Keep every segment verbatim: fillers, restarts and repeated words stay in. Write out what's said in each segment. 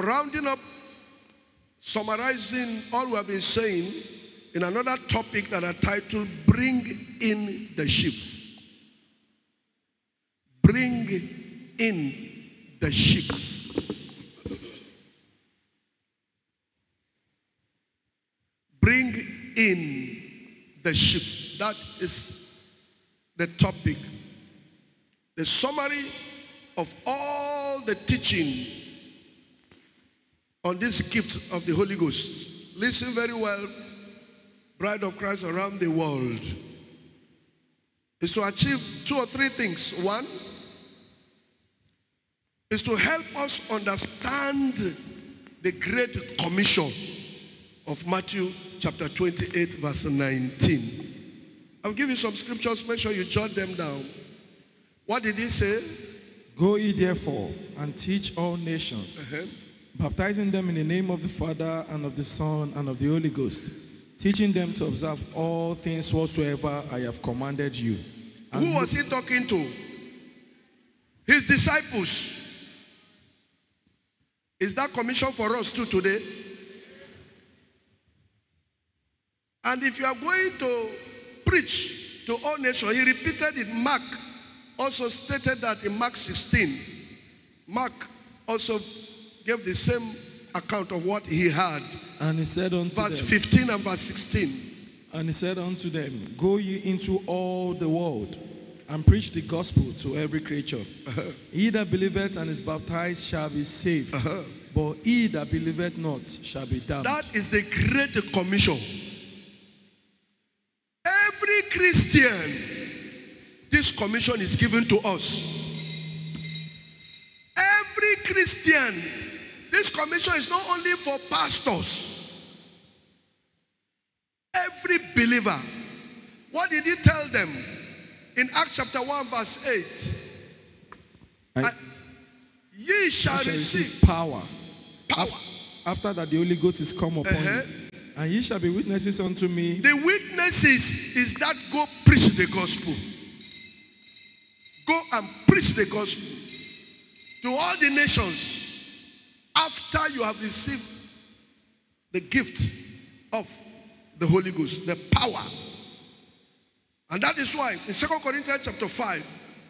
rounding up, summarizing all we have been saying in another topic that I titled, Bring in the Sheep. Bring in the sheep. Bring in the sheep. That is the topic. The summary of all the teaching on this gift of the Holy Ghost. Listen very well, bride of Christ around the world. Is to achieve two or three things. One is to help us understand the Great Commission of Matthew chapter twenty-eight, verse nineteen. I'll give you some scriptures. Make sure you jot them down. What did he say? Go ye therefore and teach all nations, uh-huh. baptizing them in the name of the Father and of the Son and of the Holy Ghost, teaching them to observe all things whatsoever I have commanded you. And who was he talking to? His disciples. Is that commission for us too today? And if you are going to preach to all nations, he repeated it. Mark also stated that in Mark sixteen. Mark also gave the same account of what he had. And he said unto verse them, fifteen and verse sixteen. And he said unto them, Go ye into all the world, and preach the gospel to every creature. Uh-huh. He that believeth and is baptized shall be saved, uh-huh. but he that believeth not shall be damned. That is the Great Commission. Every Christian, this commission is given to us. Every Christian, this commission is not only for pastors. Every believer. What did he tell them? In Acts chapter one, verse eight. I, ye shall, shall receive, receive power. power. After that the Holy Ghost is come upon uh-huh. you. And ye shall be witnesses unto me. The witnesses is that go preach the gospel. Go and preach the gospel to all the nations after you have received the gift of the Holy Ghost, the power. And that is why in Second Corinthians chapter five,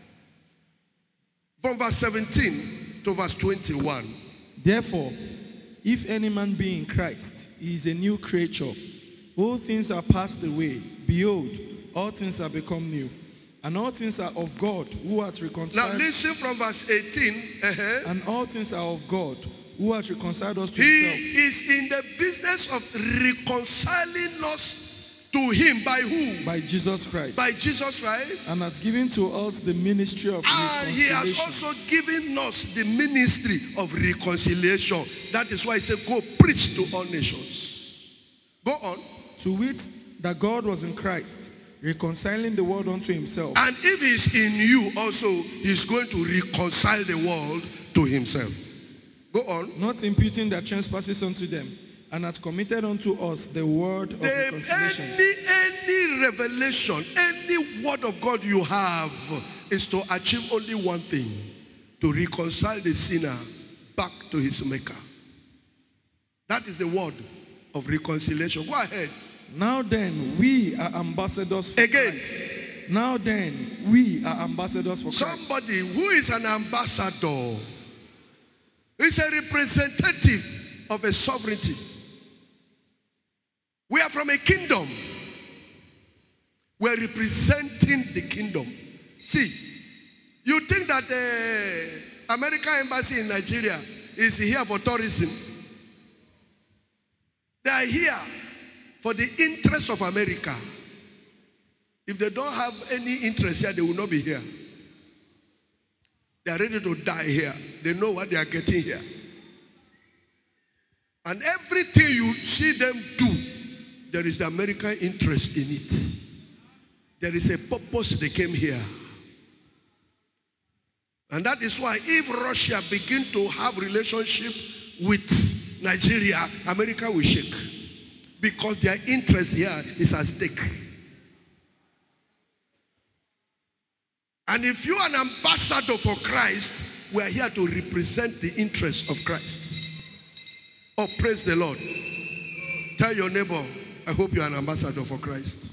from verse seventeen to verse twenty-one. Therefore, if any man be in Christ, he is a new creature. All things are passed away. Behold, all things are become new. And all things are of God, who hath reconciled. Now listen from verse eighteen. Uh-huh. And all things are of God, who hath reconciled us to he himself. He is in the business of reconciling us to him. By who? By Jesus Christ. By Jesus Christ. And hath given to us the ministry of and reconciliation. And he has also given us the ministry of reconciliation. That is why he said, go preach to all nations. Go on. To wit, that God was in Christ, reconciling the world unto himself. And if he is in you also, he is going to reconcile the world to himself. Go on. Not imputing their trespasses unto them, and hath committed unto us the word of the, reconciliation. Any, any revelation, any word of God you have is to achieve only one thing: to reconcile the sinner back to his maker. That is the word of reconciliation. Go ahead. Now then, we are ambassadors for Again. Christ. Now then, we are ambassadors for Christ. Somebody who is an ambassador is a representative of a sovereignty. We are from a kingdom. We are representing the kingdom. See, you think that the American embassy in Nigeria is here for tourism? They are here for the interest of America. If they don't have any interest here, they will not be here. They are ready to die here. They know what they are getting here. And everything you see them do, there is the American interest in it. There is a purpose they came here. And that is why if Russia begin to have relationship with Nigeria, America will shake. Because their interest here is at stake. And if you are an ambassador for Christ, we are here to represent the interest of Christ. Oh, praise the Lord. Tell your neighbor, I hope you're an ambassador for Christ.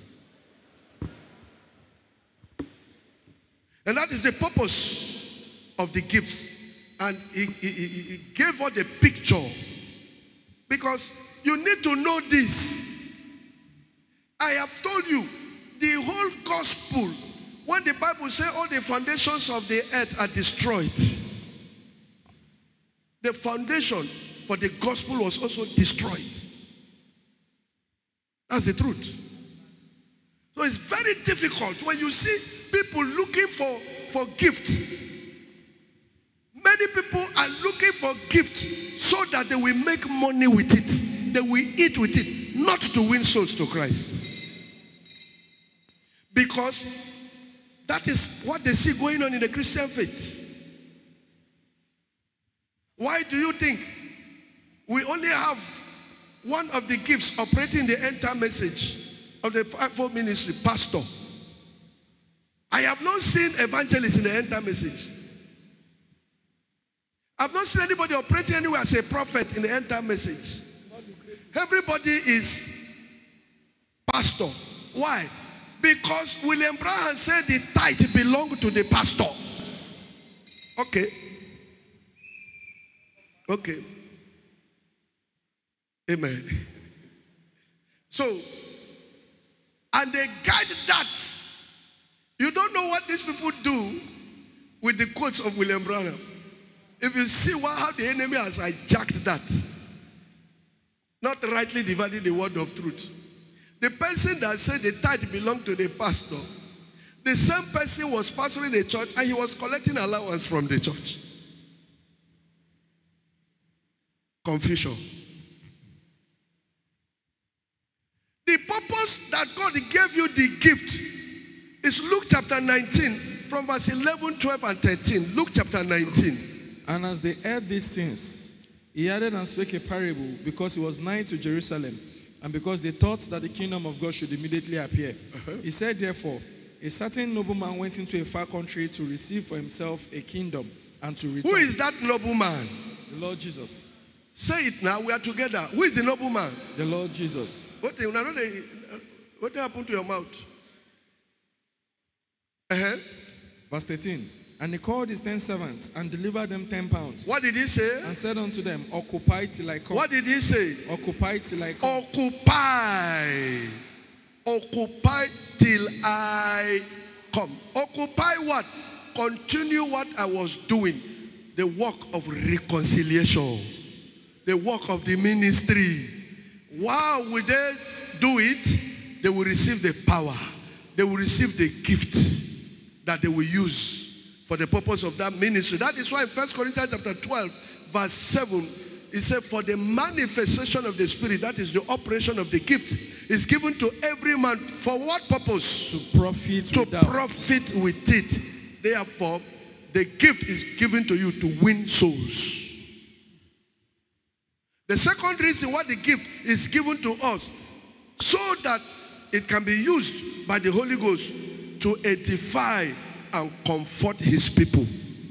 And that is the purpose of the gifts. And he, he, he, he gave us the picture. Because you need to know this. I have told you, the whole gospel, when the Bible says all the foundations of the earth are destroyed, the foundation for the gospel was also destroyed. That's the truth. So it's very difficult when you see people looking for, for gifts. Many people are looking for gifts so that they will make money with it. They will eat with it, not to win souls to Christ. Because that is what they see going on in the Christian faith. Why do you think we only have one of the gifts operating the entire message of the fivefold ministry, pastor? I have not seen evangelists in the entire message. I've not seen anybody operating anywhere as a prophet in the entire message. Everybody is pastor. Why? Because William Branham said the tithe belonged to the pastor. Okay. Okay. Amen. So, and they guide that. You don't know what these people do with the quotes of William Branham. If you see what, how the enemy has hijacked that, not rightly dividing the word of truth. The person that said the tithe belonged to the pastor, the same person was pastoring the church and he was collecting allowance from the church. Confusion. The purpose that God gave you the gift is Luke chapter nineteen, from verse eleven, twelve, and thirteen. Luke chapter nineteen. And as they heard these things, he added and spake a parable, because he was nigh to Jerusalem, and because they thought that the kingdom of God should immediately appear. Uh-huh. He said, therefore, a certain nobleman went into a far country to receive for himself a kingdom and to return. Who is that nobleman? The Lord Jesus. Say it now, we are together. Who is the nobleman? The Lord Jesus. What, what happened to your mouth? Uh-huh. Verse thirteen. And he called his ten servants and delivered them ten pounds. What did he say? And said unto them, occupy till I come. What did he say? Occupy till I come. Occupy. Occupy till I come. Occupy what? Continue what I was doing. The work of reconciliation. The work of the ministry. While will they do it? They will receive the power. They will receive the gift that they will use for the purpose of that ministry. That is why in First Corinthians chapter twelve, verse seven, it said, for the manifestation of the Spirit, that is the operation of the gift, is given to every man. For what purpose? To profit To without. profit with it. Therefore, the gift is given to you to win souls. The second reason why the gift is given to us, so that it can be used by the Holy Ghost to edify and comfort his people,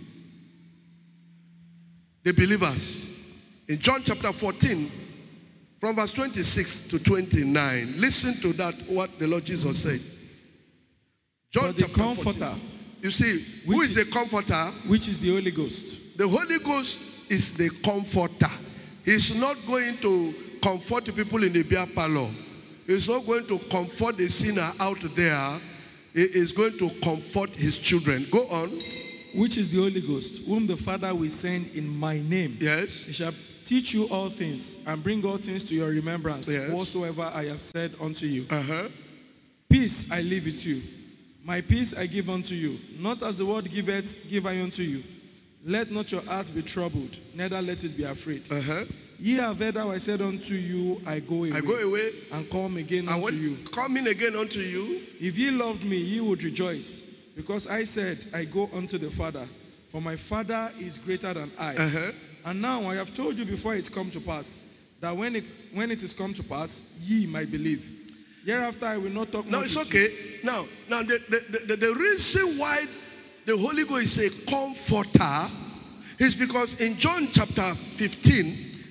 the believers. In John chapter fourteen, from verse twenty-six to twenty-nine, listen to that, what the Lord Jesus said. John but the chapter Comforter, fourteen. You see, who is, is the Comforter? Which is the Holy Ghost. The Holy Ghost is the Comforter. He's not going to comfort the people in the beer parlor. He's not going to comfort the sinner out there. He is going to comfort his children. Go on. Which is the Holy Ghost, whom the Father will send in my name. Yes. He shall teach you all things, and bring all things to your remembrance, yes, whatsoever I have said unto you. Uh-huh. Peace I leave with you. My peace I give unto you. Not as the world giveth, give I unto you. Let not your heart be troubled, neither let it be afraid. Uh-huh. Ye have heard how I said unto you, I go away. I go away. And come again I unto you. Coming again unto you. If ye loved me, ye would rejoice, because I said, I go unto the Father. For my Father is greater than I. Uh-huh. And now I have told you before it come to pass, that when it, when it is come to pass, ye might believe. Hereafter I will not talk No, much it's with okay. you. Now, now the, the, the, the reason why the Holy Ghost is a comforter is because in John chapter fifteen,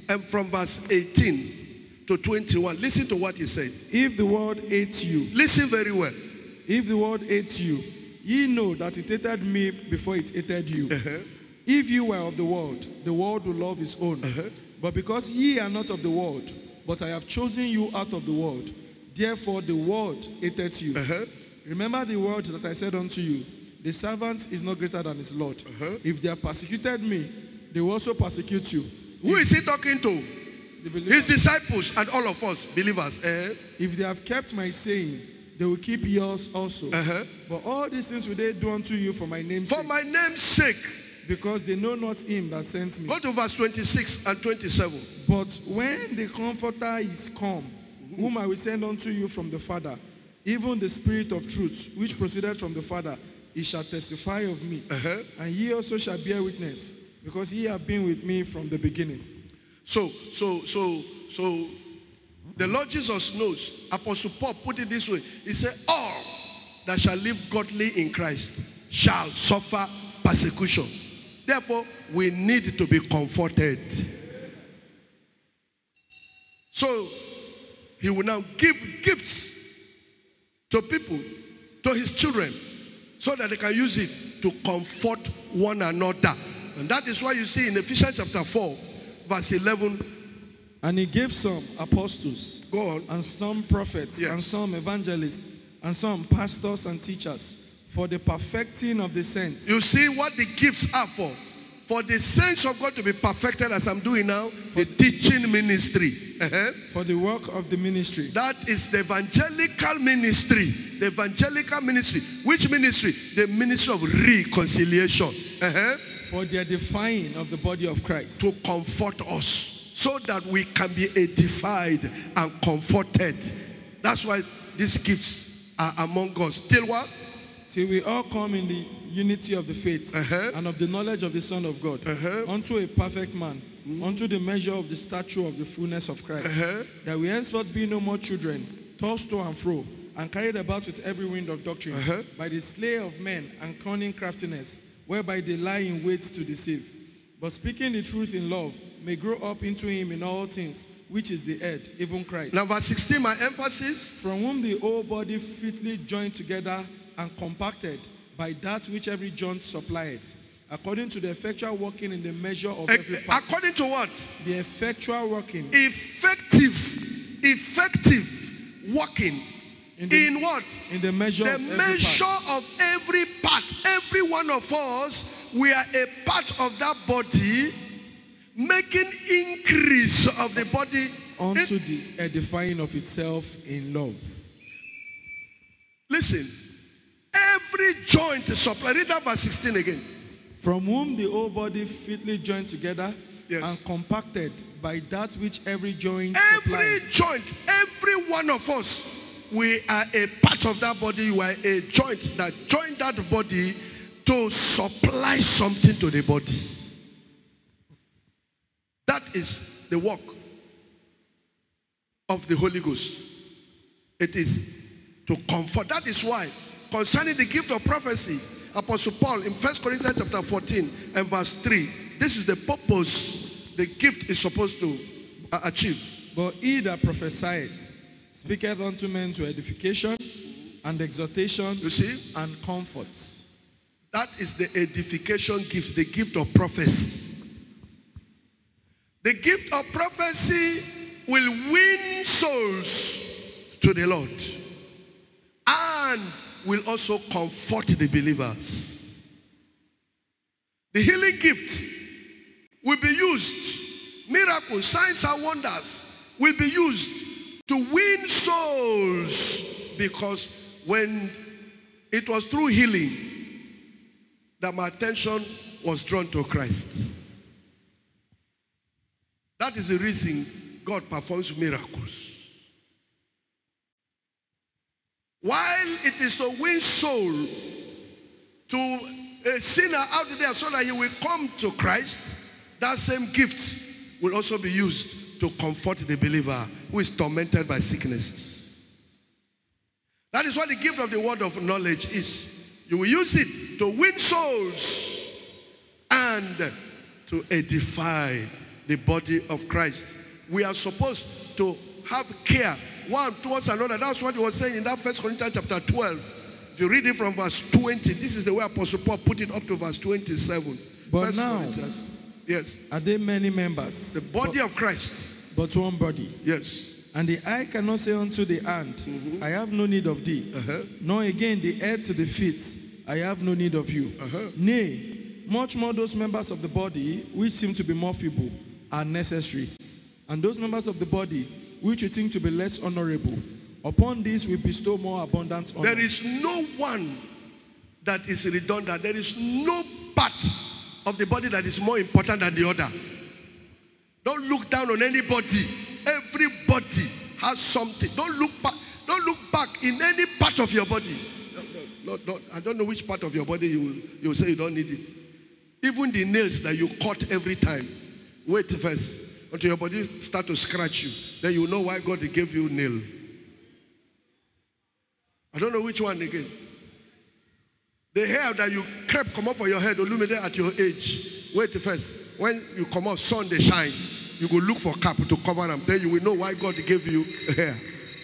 and from verse eighteen to twenty-one. Listen to what he said. If the world hates you, Listen very well. if the world hates you, ye know that it hated me before it hated you. Uh-huh. If you were of the world, the world will love his own. Uh-huh. But because ye are not of the world, but I have chosen you out of the world, therefore the world hated you. Uh-huh. Remember the word that I said unto you, the servant is not greater than his Lord. Uh-huh. If they have persecuted me, they will also persecute you. Who is he talking to? The believers. His disciples and all of us, believers. Uh-huh. If they have kept my saying, they will keep yours also. Uh-huh. But all these things will they do unto you for my name's For sake, my name's sake. because they know not him that sent me. Go to verse twenty-six and twenty-seven. But when the Comforter is come, whom I will send unto you from the Father, even the Spirit of truth, which proceeded from the Father, he shall testify of me. Uh-huh. And ye also shall bear witness, because ye have been with me from the beginning. So, so, so, so, the Lord Jesus knows. Apostle Paul put it this way. He said, all that shall live godly in Christ shall suffer persecution. Therefore, we need to be comforted. So, he will now give gifts to people, to his children, so that they can use it to comfort one another. And that is why you see in Ephesians chapter four, verse eleven. And he gave some apostles, Go on. and some prophets, Yes. and some evangelists, and some pastors and teachers, for the perfecting of the saints. You see what the gifts are for. For the saints of God to be perfected, as I'm doing now, the teaching ministry. Uh-huh. For the work of the ministry. That is the evangelical ministry. The evangelical ministry. Which ministry? The ministry of reconciliation. Uh-huh. For the edifying of the body of Christ. To comfort us, so that we can be edified and comforted. That's why these gifts are among us. Till what? Till we all come in the unity of the faith, Uh-huh. and of the knowledge of the Son of God, Uh-huh. unto a perfect man, mm-hmm. unto the measure of the stature of the fullness of Christ, Uh-huh. that we henceforth be no more children, tossed to and fro, and carried about with every wind of doctrine, Uh-huh. by the slay of men and cunning craftiness, whereby they lie in wait to deceive. But speaking the truth in love, may grow up into him in all things, which is the head, even Christ. Now verse sixteen, my emphasis. From whom the whole body fitly joined together and compacted by that which every joint supplieth, according to the effectual working in the measure of every part. According to what? The effectual working. Effective, effective working. In, the, in what? In the measure the of every measure part. of every part. Every one of us, we are a part of that body, making increase of the body unto in, the edifying of itself in love. Listen, every joint is supplied. Read that verse sixteen again. From whom the whole body fitly joined together, yes. and compacted by that which every joint Every supplies. joint, every one of us, we are a part of that body. You are a joint that joined that body to supply something to the body. That is the work of the Holy Ghost. It is to comfort. That is why, concerning the gift of prophecy, Apostle Paul in First Corinthians chapter fourteen and verse three, this is the purpose the gift is supposed to uh, achieve. But he that prophesieth speaketh unto men to edification and exhortation, you see, and comfort. That is the edification gift, the gift of prophecy. The gift of prophecy will win souls to the Lord and will also comfort the believers. The healing gift will be used, miracles, signs and wonders will be used to win souls, because when it was through healing that my attention was drawn to Christ. That is the reason God performs miracles. While it is to win soul to a sinner out there so that he will come to Christ, that same gift will also be used to comfort the believer who is tormented by sicknesses. That is what the gift of the word of knowledge is. You will use it to win souls and to edify the body of Christ. We are supposed to have care one towards another. That's what he was saying in that First Corinthians chapter twelve. If you read it from verse twenty, this is the way Apostle Paul put it up to verse twenty-seven. But First now, Corinthians. Yes. Are there many members? The body but, of Christ. But one body. Yes. And the eye cannot say unto the hand, mm-hmm. I have no need of thee. Uh-huh. Nor again the head to the feet, I have no need of you. Uh-huh. Nay, much more those members of the body which seem to be more feeble are necessary. And those members of the body which we think to be less honorable, upon these we bestow more abundant honor. There is no one that is redundant. There is no part of the body that is more important than the other. Don't look down on anybody. Everybody has something. Don't look back. Don't look back in any part of your body. No, no, no, I don't know which part of your body you you say you don't need it. Even the nails that you cut every time. Wait first until your body start to scratch you. Then you know why God gave you nail. I don't know which one again. The hair that you crepe come off for your head, illuminate at your age. Wait first. When you come out, sun they shine. You go look for cap to cover them. Then you will know why God gave you hair.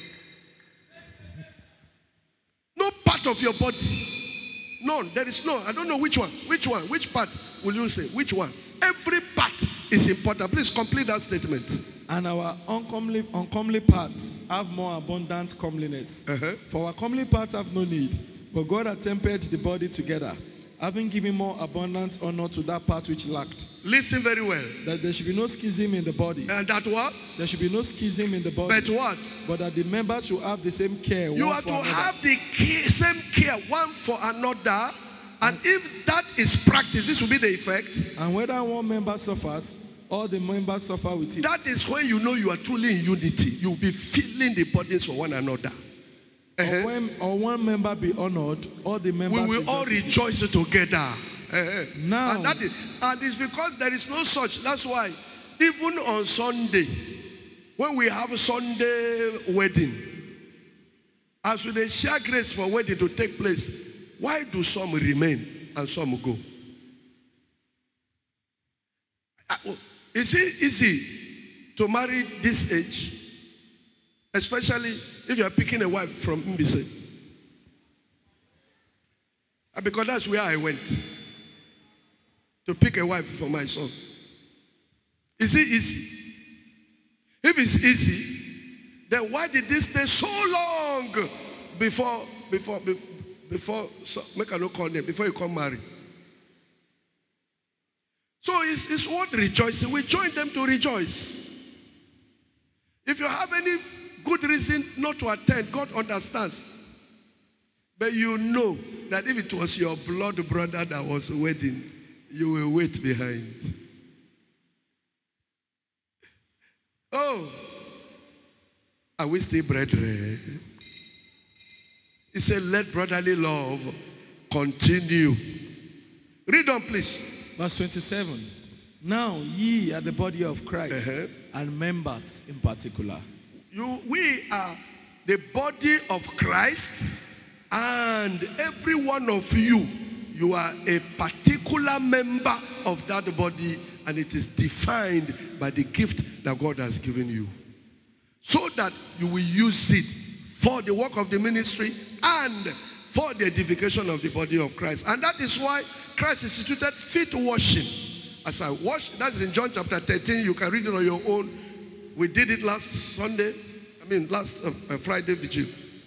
No part of your body. None. There is no. I don't know which one. Which one? Which part will you say? Which one? Every part is important. Please complete that statement. And our uncomely, uncomely parts have more abundant comeliness. Uh-huh. For our comely parts have no need. But God had tempered the body together, having given more abundant honor to that part which lacked. Listen very well. That there should be no schism in the body. And that what? There should be no schism in the body. But what? But that the members should have the same care. You one have for to another. have the care, same care one for another. And if that is practiced, this will be the effect. And whether one member suffers, all the members suffer with it. That is when you know you are truly in unity. You will be feeling the burdens for one another. Uh-huh. Or, when, or one member be honored, all the members we will all rejoice together. Uh-huh. Now, and that is, and it's because there is no such. That's why, even on Sunday, when we have a Sunday wedding, as we share grace for wedding to take place, why do some remain and some go? Is it easy to marry this age? Especially if you are picking a wife from Mbise. Because that's where I went. To pick a wife for my son. Is it easy? If it's easy, then why did this stay so long before, before, before, before so, make a no call name, before you come marry? So it's, it's worth rejoicing. We join them to rejoice. If you have any good reason not to attend, God understands. But you know that if it was your blood brother that was wedding, you will wait behind. Oh, are we still brethren? He said, let brotherly love continue. Read on, please. Verse twenty-seven. Now ye are the body of Christ, uh-huh. and members in particular. You, we are the body of Christ, and every one of you, you are a particular member of that body, and it is defined by the gift that God has given you. So that you will use it for the work of the ministry and for the edification of the body of Christ. And that is why Christ instituted feet washing. As I wash, that's in John chapter thirteen. You can read it on your own. We did it last Sunday. I mean, last uh, uh, Friday vigil.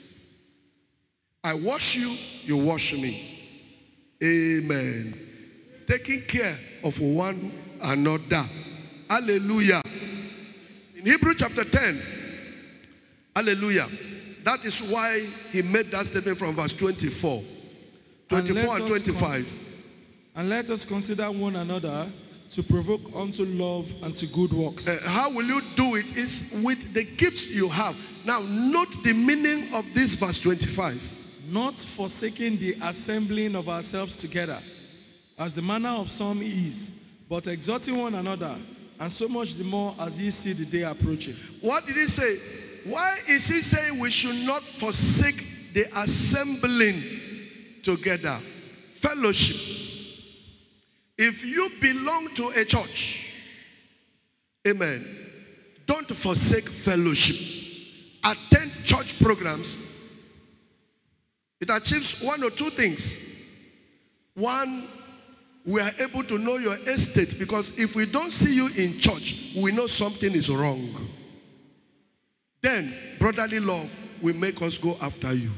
I wash you, you wash me. Amen. Taking care of one another. Hallelujah. In Hebrews chapter ten. Hallelujah. That is why he made that statement from verse twenty-four. twenty-four and, and twenty-five. And let us consider one another to provoke unto love and to good works. Uh, how will you do it? Is with the gifts you have. Now, note the meaning of this verse twenty-five. Not forsaking the assembling of ourselves together, as the manner of some is, but exhorting one another, and so much the more as ye see the day approaching. What did he say? Why is he saying we should not forsake the assembling together? Fellowship. If you belong to a church Amen. Don't forsake fellowship. Attend church programs. It achieves one or two things. One, we are able to know your estate, because if we don't see you in church, we know something is wrong. Then, brotherly love will make us go after you.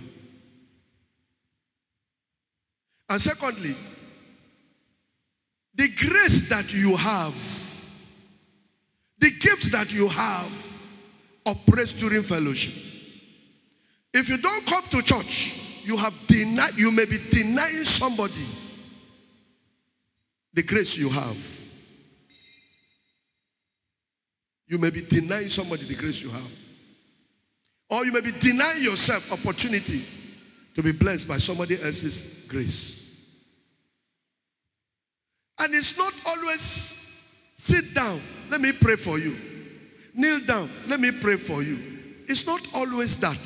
And secondly, the grace that you have, the gift that you have, operates during fellowship. If you don't come to church, you have denied, you may be denying somebody the grace you have. You may be denying somebody the grace you have. Or you may be denying yourself opportunity to be blessed by somebody else's grace. And it's not always sit down, let me pray for you. Kneel down, let me pray for you. It's not always that.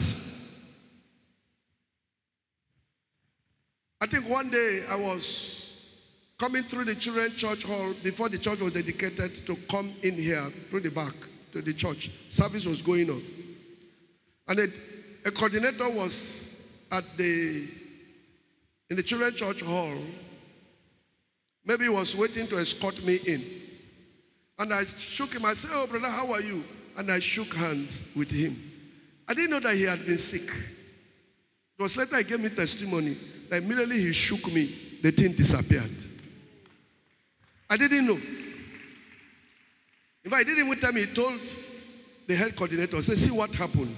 I think one day I was coming through the children's church hall before the church was dedicated to come in here through the back to the church. Service was going on. And a, a coordinator was at the, in the children's church hall. Maybe he was waiting to escort me in. And I shook him. I said, oh, brother, how are you? And I shook hands with him. I didn't know that he had been sick. It was later he gave me testimony that immediately he shook me, the thing disappeared. I didn't know. In fact, I didn't even tell me. He told the head coordinator, say, see what happened.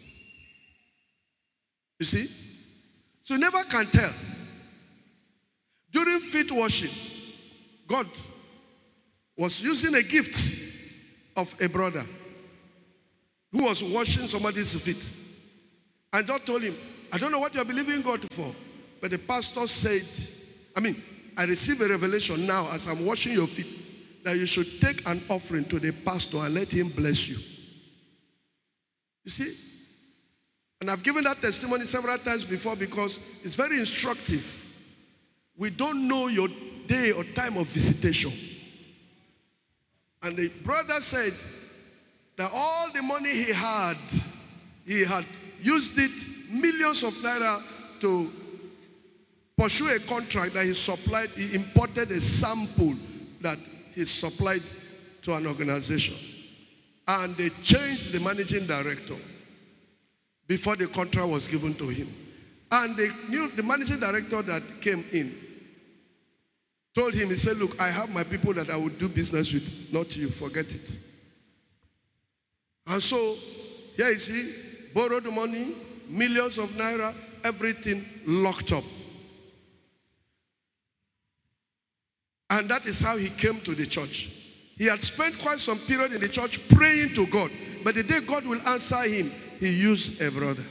You see? So you never can tell. During feet washing, God was using a gift of a brother who was washing somebody's feet. And God told him, I don't know what you're believing God for, but the pastor said, I mean, I received a revelation now as I'm washing your feet, that you should take an offering to the pastor and let him bless you. You see? And I've given that testimony several times before because it's very instructive. We don't know your day or time of visitation. And the brother said that all the money he had, he had used it, millions of naira, to pursue a contract that he supplied. He imported a sample that he supplied to an organization. And they changed the managing director before the contract was given to him. And they knew the managing director that came in told him, he said, look, I have my people that I would do business with, not you, forget it. And so, here you see, borrowed money, millions of naira, everything locked up. And that is how he came to the church. He had spent quite some period in the church praying to God. But the day God will answer him, he used a brother.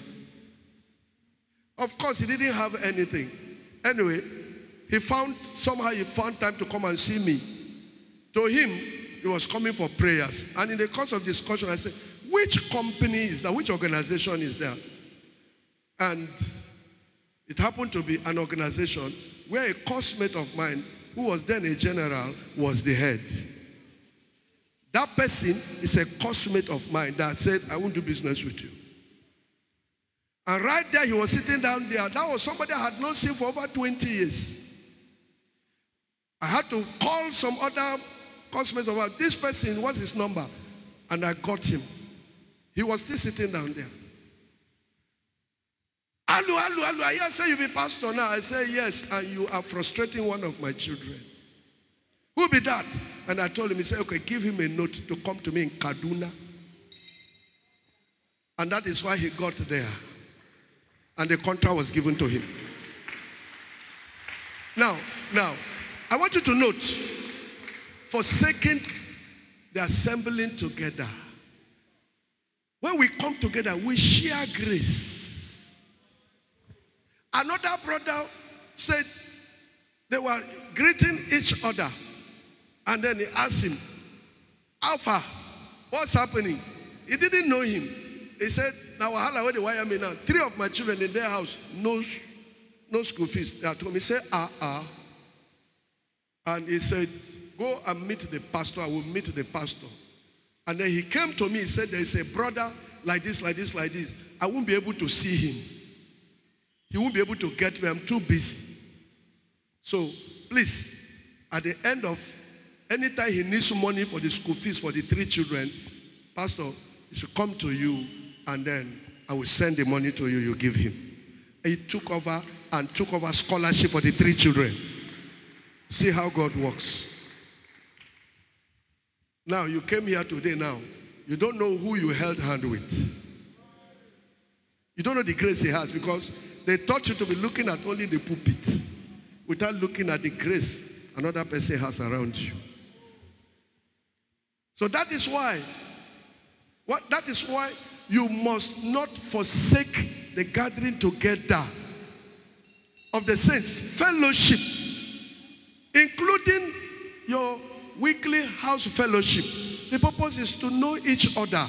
Of course, he didn't have anything. Anyway, he found, somehow he found time to come and see me. To him, he was coming for prayers. And in the course of discussion, I said, which company is that? Which organization is there? And it happened to be an organization where a classmate of mine, who was then a general, was the head. That person is a classmate of mine that said, I won't do business with you. And right there, he was sitting down there. That was somebody I had not seen for over twenty years. I had to call some other classmates about this person, what's his number? And I got him. He was still sitting down there. Hello, hello, hello. I hear say you be pastor now. I say yes, and you are frustrating one of my children. Who be that? And I told him, he said, okay, give him a note to come to me in Kaduna. And that is why he got there. And the contract was given to him. Now, now, I want you to note, forsaking the assembling together. When we come together, we share grace. Another brother said they were greeting each other. And then he asked him, Alpha, what's happening? He didn't know him. He said, now wahala where they wire me now. Three of my children in their house, no, no school fees. They are at home. He said, ah, ah. And he said, go and meet the pastor. I will meet the pastor. And then he came to me, he said, there is a brother like this, like this, like this. I won't be able to see him. He won't be able to get me. I'm too busy. So, please, at the end of, anytime he needs money for the school fees for the three children, Pastor, he should come to you, and then I will send the money to you, you give him. He took over and took over scholarship for the three children. See how God works. Now, you came here today now. You don't know who you held hand with. You don't know the grace he has, because they taught you to be looking at only the pulpit without looking at the grace another person has around you. So that is why, what, that is why you must not forsake the gathering together of the saints, fellowship, including your weekly house fellowship. The purpose is to know each other,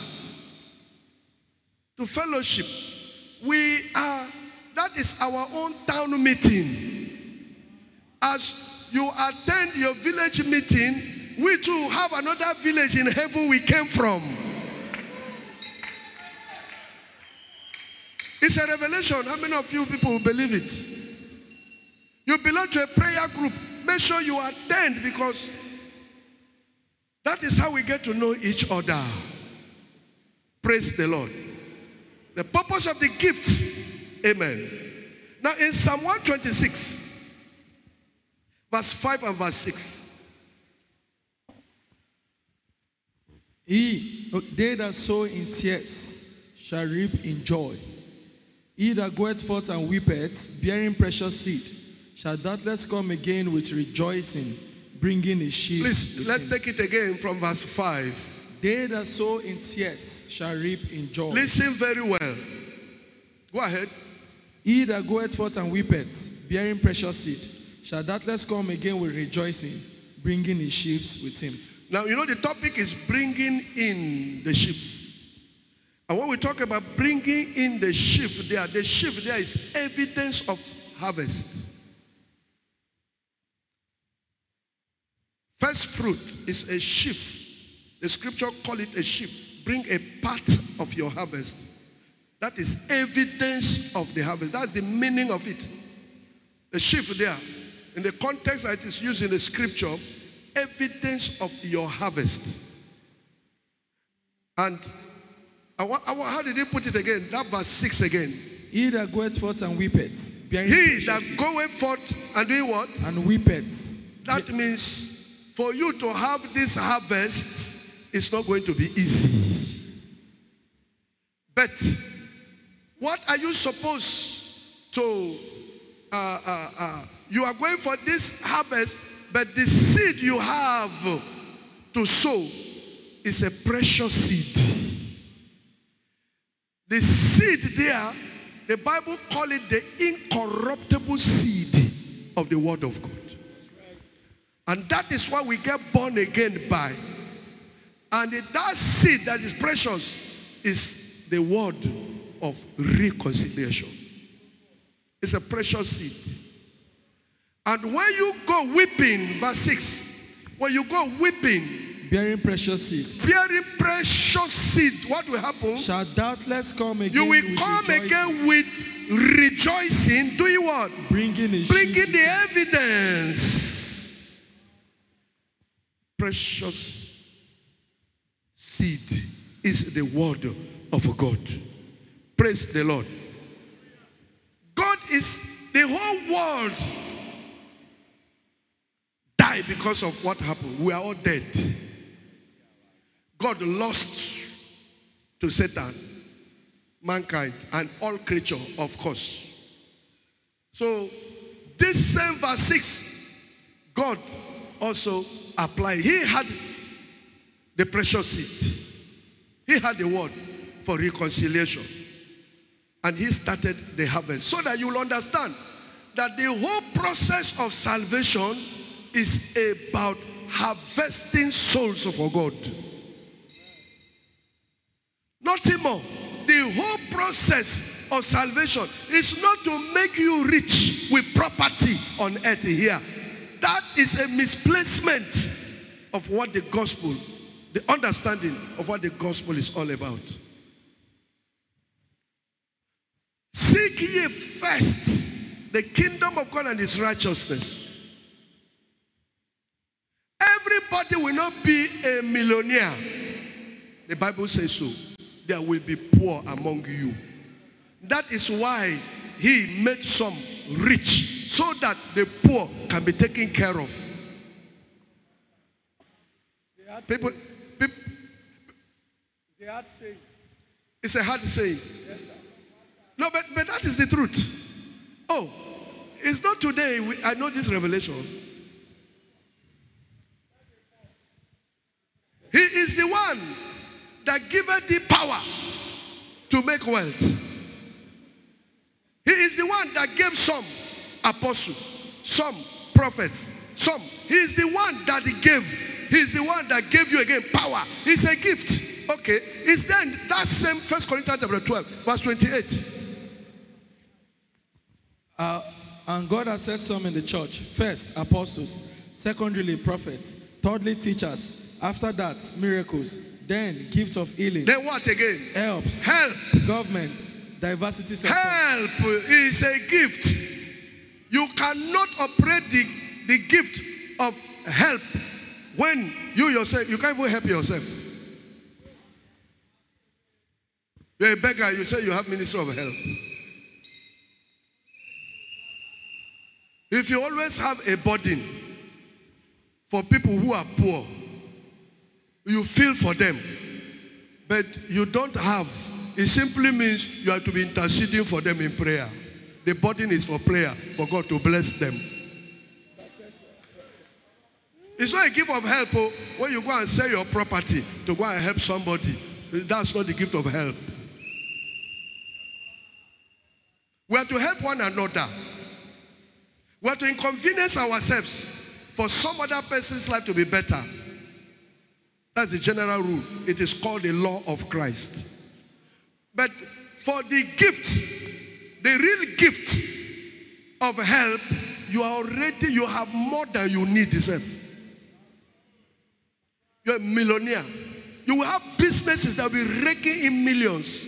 to fellowship. We are, that is our own town meeting. As you attend your village meeting, we too have another village in heaven we came from. It's a revelation. How many of you people will believe it? You belong to a prayer group. Make sure you attend, because that is how we get to know each other. Praise the Lord. The purpose of the gift. Amen. Now in Psalm one twenty-six, verse five and verse six. He, they that sow in tears shall reap in joy. He that goeth forth and weepeth, bearing precious seed, shall doubtless come again with rejoicing, bringing his sheaves. Please, let's take it again from verse five. They that sow in tears shall reap in joy. Listen very well. Go ahead. He that goeth forth and weepeth, bearing precious seed, shall doubtless come again with rejoicing, bringing his sheaves with him. Now, you know the topic is bringing in the sheaf. And when we talk about bringing in the sheaf there, the sheaf there is evidence of harvest. First fruit is a sheaf. The scripture call it a sheaf. Bring a part of your harvest. That is evidence of the harvest. That's the meaning of it. The sheaf there, in the context that it is used in the scripture, evidence of your harvest. And I, I, how did he put it again? That verse six again. He that goeth forth and weepeth. He that goeth forth and doing what? And weepeth. That means for you to have this harvest, it's not going to be easy. But what are you supposed to, uh, uh, uh, you are going for this harvest, but the seed you have to sow is a precious seed. The seed there, the Bible calls it the incorruptible seed of the word of God. And that is why we get born again by. And that seed that is precious is the word of reconciliation. It's a precious seed. And when you go weeping, verse six, when you go weeping, bearing precious seed, bearing precious seed, what will happen? Shall doubtless come again. You will with come rejoicing. again with rejoicing, doing what? Bringing, a Bringing the evidence. Precious seed is the word of God. Praise the Lord. God is, the whole world died because of what happened. We are all dead. God lost to Satan, mankind, and all creature, of course. So, this same verse six, God also applied. He had the precious seed. He had the word for reconciliation. And he started the harvest. So that you'll understand that the whole process of salvation is about harvesting souls for God. Nothing more. The whole process of salvation is not to make you rich with property on earth here. That is a misplacement of what the gospel the understanding of what the gospel is all about. Seek ye first the kingdom of God and his righteousness. Everybody will not be a millionaire. The Bible says so. There will be poor among you. That is why he made some rich, so that the poor can be taken care of. People, people, it's a hard saying. It's a hard saying. Yes, sir. No, but, but that is the truth. Oh, it's not today. We, I know this revelation. He is the one that giveth thee power to make wealth. He is the one that gave some apostles, some prophets, some. He is the one that he gave. He is the one that gave you again power. It's a gift. Okay. It's then that same First Corinthians chapter twelve, verse twenty-eight. Uh, and God has set some in the church. First, apostles. Secondly, prophets. Thirdly, teachers. After that, miracles. Then, gift of healing. Then what again? Helps. Help. Government. Diversity. Help is a gift. You cannot operate the, the gift of help when you yourself, you can't even help yourself. You're a beggar, you say you have ministry of help. If you always have a burden for people who are poor, you feel for them, but you don't have, it simply means you have to be interceding for them in prayer. The burden is for prayer, for God to bless them. It's not a gift of help oh, when you go and sell your property to go and help somebody. That's not the gift of help. We are to help one another. We are to inconvenience ourselves for some other person's life to be better. That's the general rule. It is called the law of Christ. But for the gift, the real gift of help, you are already, you have more than you need yourself. You're a millionaire. You will have businesses that will be raking in millions.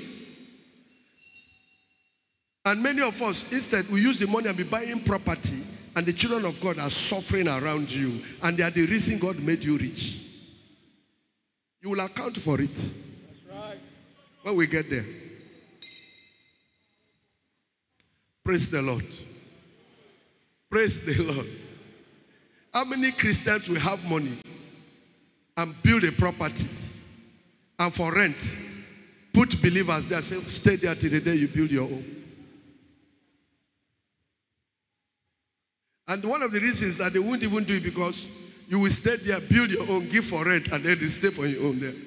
And many of us, instead, we use the money and be buying property, and the children of God are suffering around you, and they are the reason God made you rich. You will account for it. That's right. When we get there. Praise the Lord. Praise the Lord. How many Christians will have money and build a property and for rent, put believers there, say, stay there till the day you build your own? And one of the reasons that they won't even do it because you will stay there, build your own, give for rent, and then you stay for your own there.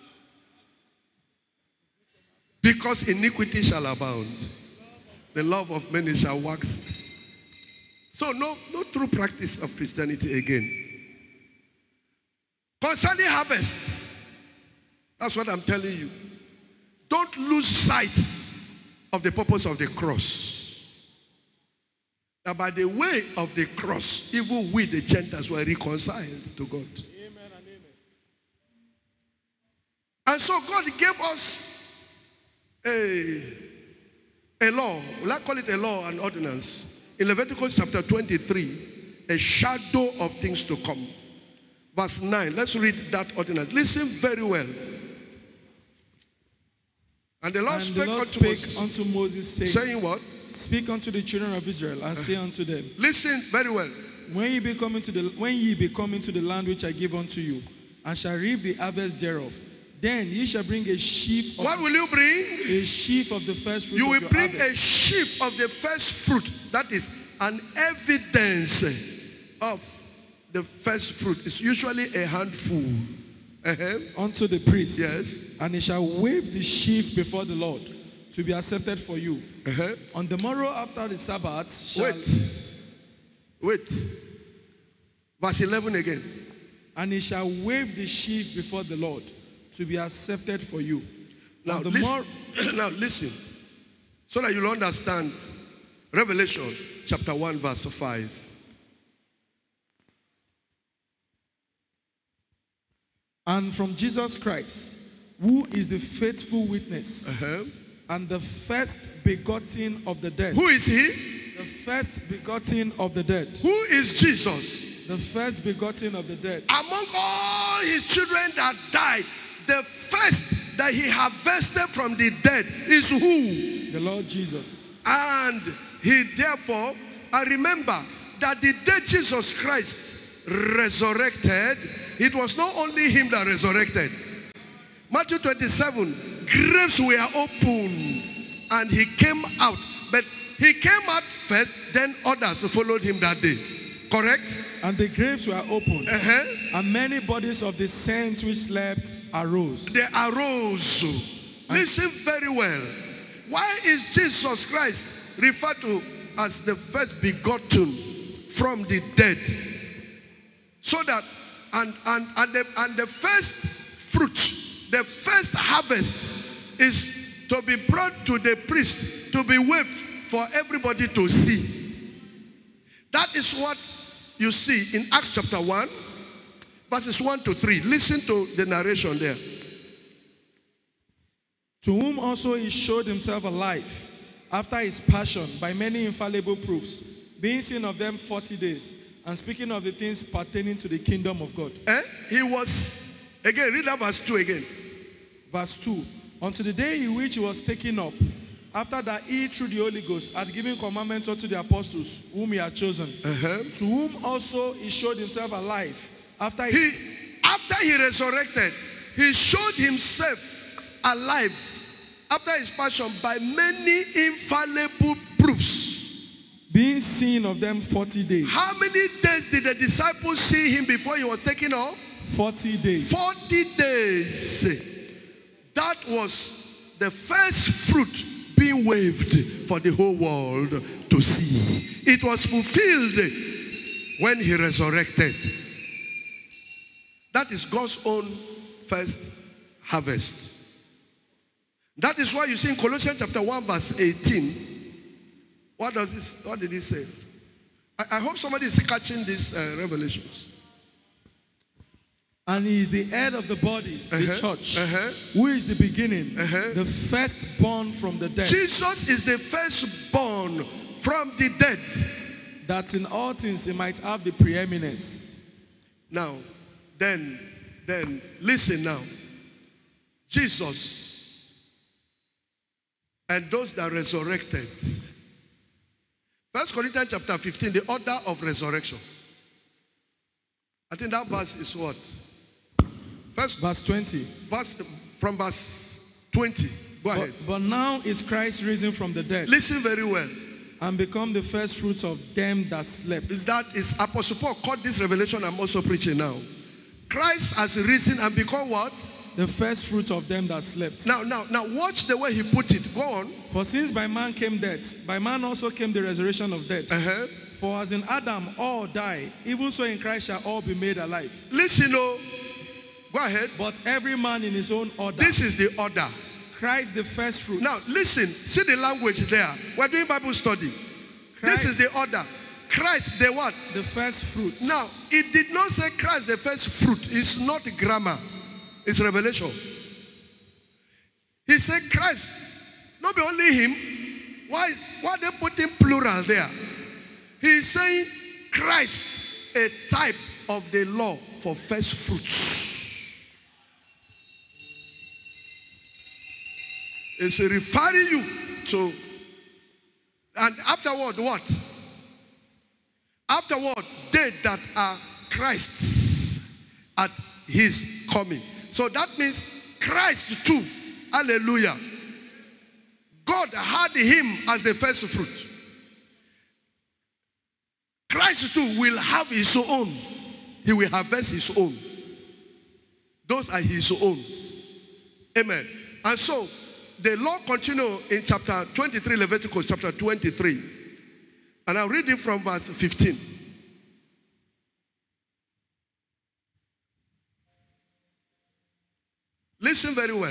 Because iniquity shall abound, the love of many shall wax. So no, no true practice of Christianity again. Concerning harvest, that's what I'm telling you. Don't lose sight of the purpose of the cross. That by the way of the cross, even we the Gentiles were reconciled to God. Amen and amen. And so God gave us a, a law. Will I call it a law and ordinance? In Leviticus chapter twenty-three, a shadow of things to come. Verse nine, let's read that ordinance. Listen very well. And the Lord and spake, the Lord unto, spake Moses, unto Moses, saying, saying what? Speak unto the children of Israel, and say unto them, Listen very well. When ye be coming to the when ye be coming to the land which I give unto you, and shall reap the harvest thereof, then ye shall bring a sheaf of, What will you bring? a sheaf of the first fruit You of will your bring harvest. a sheaf of the first fruit. That is an evidence of the first fruit. It's usually a handful. Uh-huh. Unto the priest. Yes. And he shall wave the sheaf before the Lord, to be accepted for you. Uh-huh. On the morrow after the Sabbath shall... Wait. Wait. Verse eleven again. And he shall wave the sheaf before the Lord, to be accepted for you. Now, On the listen, mor- now listen, so that you'll understand Revelation chapter one verse five. And from Jesus Christ, who is the faithful witness, Uh-huh. and the first begotten of the dead. Who is he? The first begotten of the dead. Who is Jesus? The first begotten of the dead. Among all his children that died, the first that he harvested from the dead is who? The Lord Jesus. And he therefore, I remember that the day Jesus Christ resurrected, it was not only him that resurrected. Matthew twenty-seven, graves were open and he came out. But he came out first, then others followed him that day. Correct? And the graves were opened, Uh-huh. and many bodies of the saints which slept arose. They arose. Listen very well. Why is Jesus Christ referred to as the first begotten from the dead? So that, and, and, and, the, and the first fruit, the first harvest is to be brought to the priest, to be waved for everybody to see. That is what you see in Acts chapter one, verses one to three. Listen to the narration there. To whom also he showed himself alive after his passion by many infallible proofs, being seen of them forty days, and speaking of the things pertaining to the kingdom of God. Eh? He was, again, read that verse two again. Verse two. Unto the day in which he was taken up, after that he through the Holy Ghost had given commandments unto the apostles whom he had chosen, Uh-huh. to whom also he showed himself alive after his, He, after he resurrected, he showed himself alive after his passion by many infallible proofs. being seen of them forty days. How many days did the disciples see him before he was taken up? Forty days. forty days. That was the first fruit being waved for the whole world to see. It was fulfilled when he resurrected. That is God's own first harvest. That is why you see in Colossians chapter one verse eighteen. What does this, what did he say? I, I hope somebody is catching these uh, revelations. And he is the head of the body, the Uh-huh, church, uh-huh. who is the beginning, Uh-huh. the firstborn from the dead, Jesus is the firstborn from the dead. that in all things he might have the preeminence. Now, then, then, listen now. Jesus and those that resurrected. First Corinthians chapter fifteen, the order of resurrection. I think that verse is what? First Verse twenty. verse from verse twenty. Go But, ahead. but now is Christ risen from the dead, Listen very well. and become the first fruits of them that slept. That is Apostle Paul caught this revelation I'm also preaching now. Christ has risen and become what? The first fruit of them that slept. Now, now, now watch the way he put it. Go on. For since by man came death, by man also came the resurrection of death. Uh-huh. For as in Adam all die, even so in Christ shall all be made alive. Listen, oh. Go ahead. But every man in his own order. This is the order. Christ the first fruits. Now, listen. See the language there. We're doing Bible study. Christ, This is the order. Christ, the what? the first fruits. Now, it did not say Christ, the first fruit. It's not grammar. It's revelation. He said Christ. Not be only him. Why, why they put in plural there? He is saying Christ, a type of the law for first fruits. It's referring you to, and afterward, what? Afterward, they that are Christ's at his coming. So that means Christ too. Hallelujah. God had him as the first fruit. Christ too will have his own. He will harvest his own. Those are his own. Amen. And so, the law continues in chapter twenty-three, Leviticus chapter twenty-three. And I'll read it from verse fifteen. Listen very well.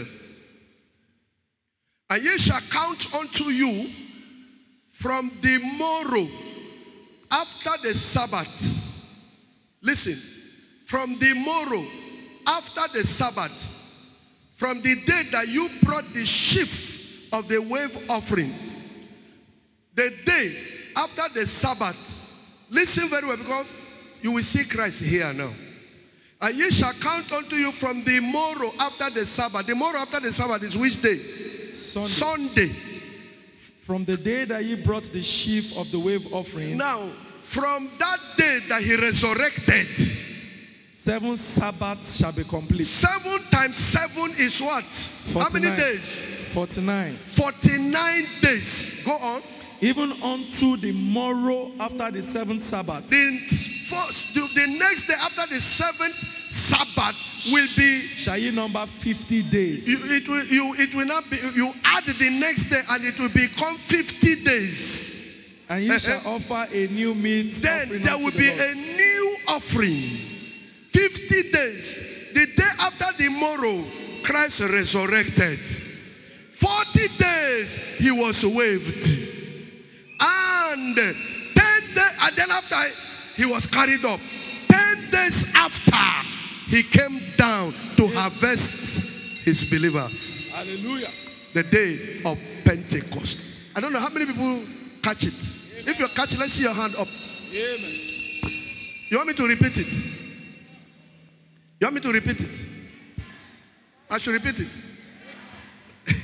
And ye shall count unto you from the morrow after the Sabbath. Listen. From the morrow after the Sabbath, from the day that you brought the sheaf of the wave offering, the day after the Sabbath, listen very well, because you will see Christ here now. And ye shall count unto you from the morrow after the Sabbath. The morrow after the Sabbath is which day? Sunday. Sunday. From the day that ye brought the sheaf of the wave offering. Now, from that day that he resurrected, seven Sabbaths shall be complete. Seven times seven is what? How many days? forty-nine. forty-nine days. Go on. Even unto the morrow after the seventh Sabbath. The, first, the, the next day after the seventh Sabbath will be. Shall ye number fifty days? You, it will. You. It will not be. You add the next day, and it will become fifty days. And ye uh-huh. shall offer a new meat. Then there will be a new offering. Fifty days. The day after the morrow, Christ resurrected. Forty days he was waved. And ten days, and then after he was carried up. Ten days after, he came down to harvest his believers. Hallelujah. The day of Pentecost. I don't know how many people catch it. Amen. If you catch it, let's see your hand up. Amen. You want me to repeat it? You want me to repeat it? I should repeat it.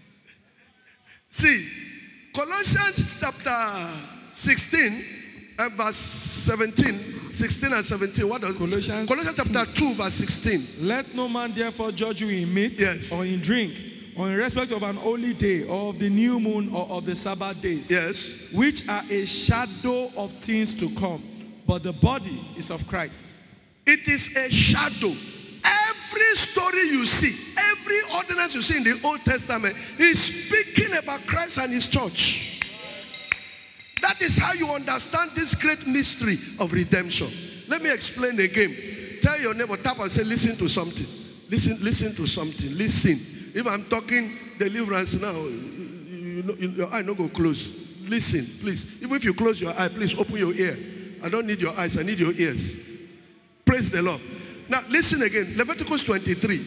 See, Colossians chapter sixteen and verse seventeen, sixteen and seventeen. What does Colossians, Colossians chapter two verse sixteen? Let no man therefore judge you in meat, yes, or in drink, or in respect of an holy day, or of the new moon, or of the Sabbath days, yes, which are a shadow of things to come, but the body is of Christ. It is a shadow. Every story you see, every ordinance you see in the Old Testament is speaking about Christ and his church. That is how you understand this great mystery of redemption. Let me explain again. Tell your neighbor, tap and say, listen to something. Listen, listen to something. Listen. If I'm talking deliverance now, you know, your eye not go close. Listen, please. Even if you close your eye, please open your ear. I don't need your eyes, I need your ears. Praise the Lord. Now listen again. Leviticus twenty-three.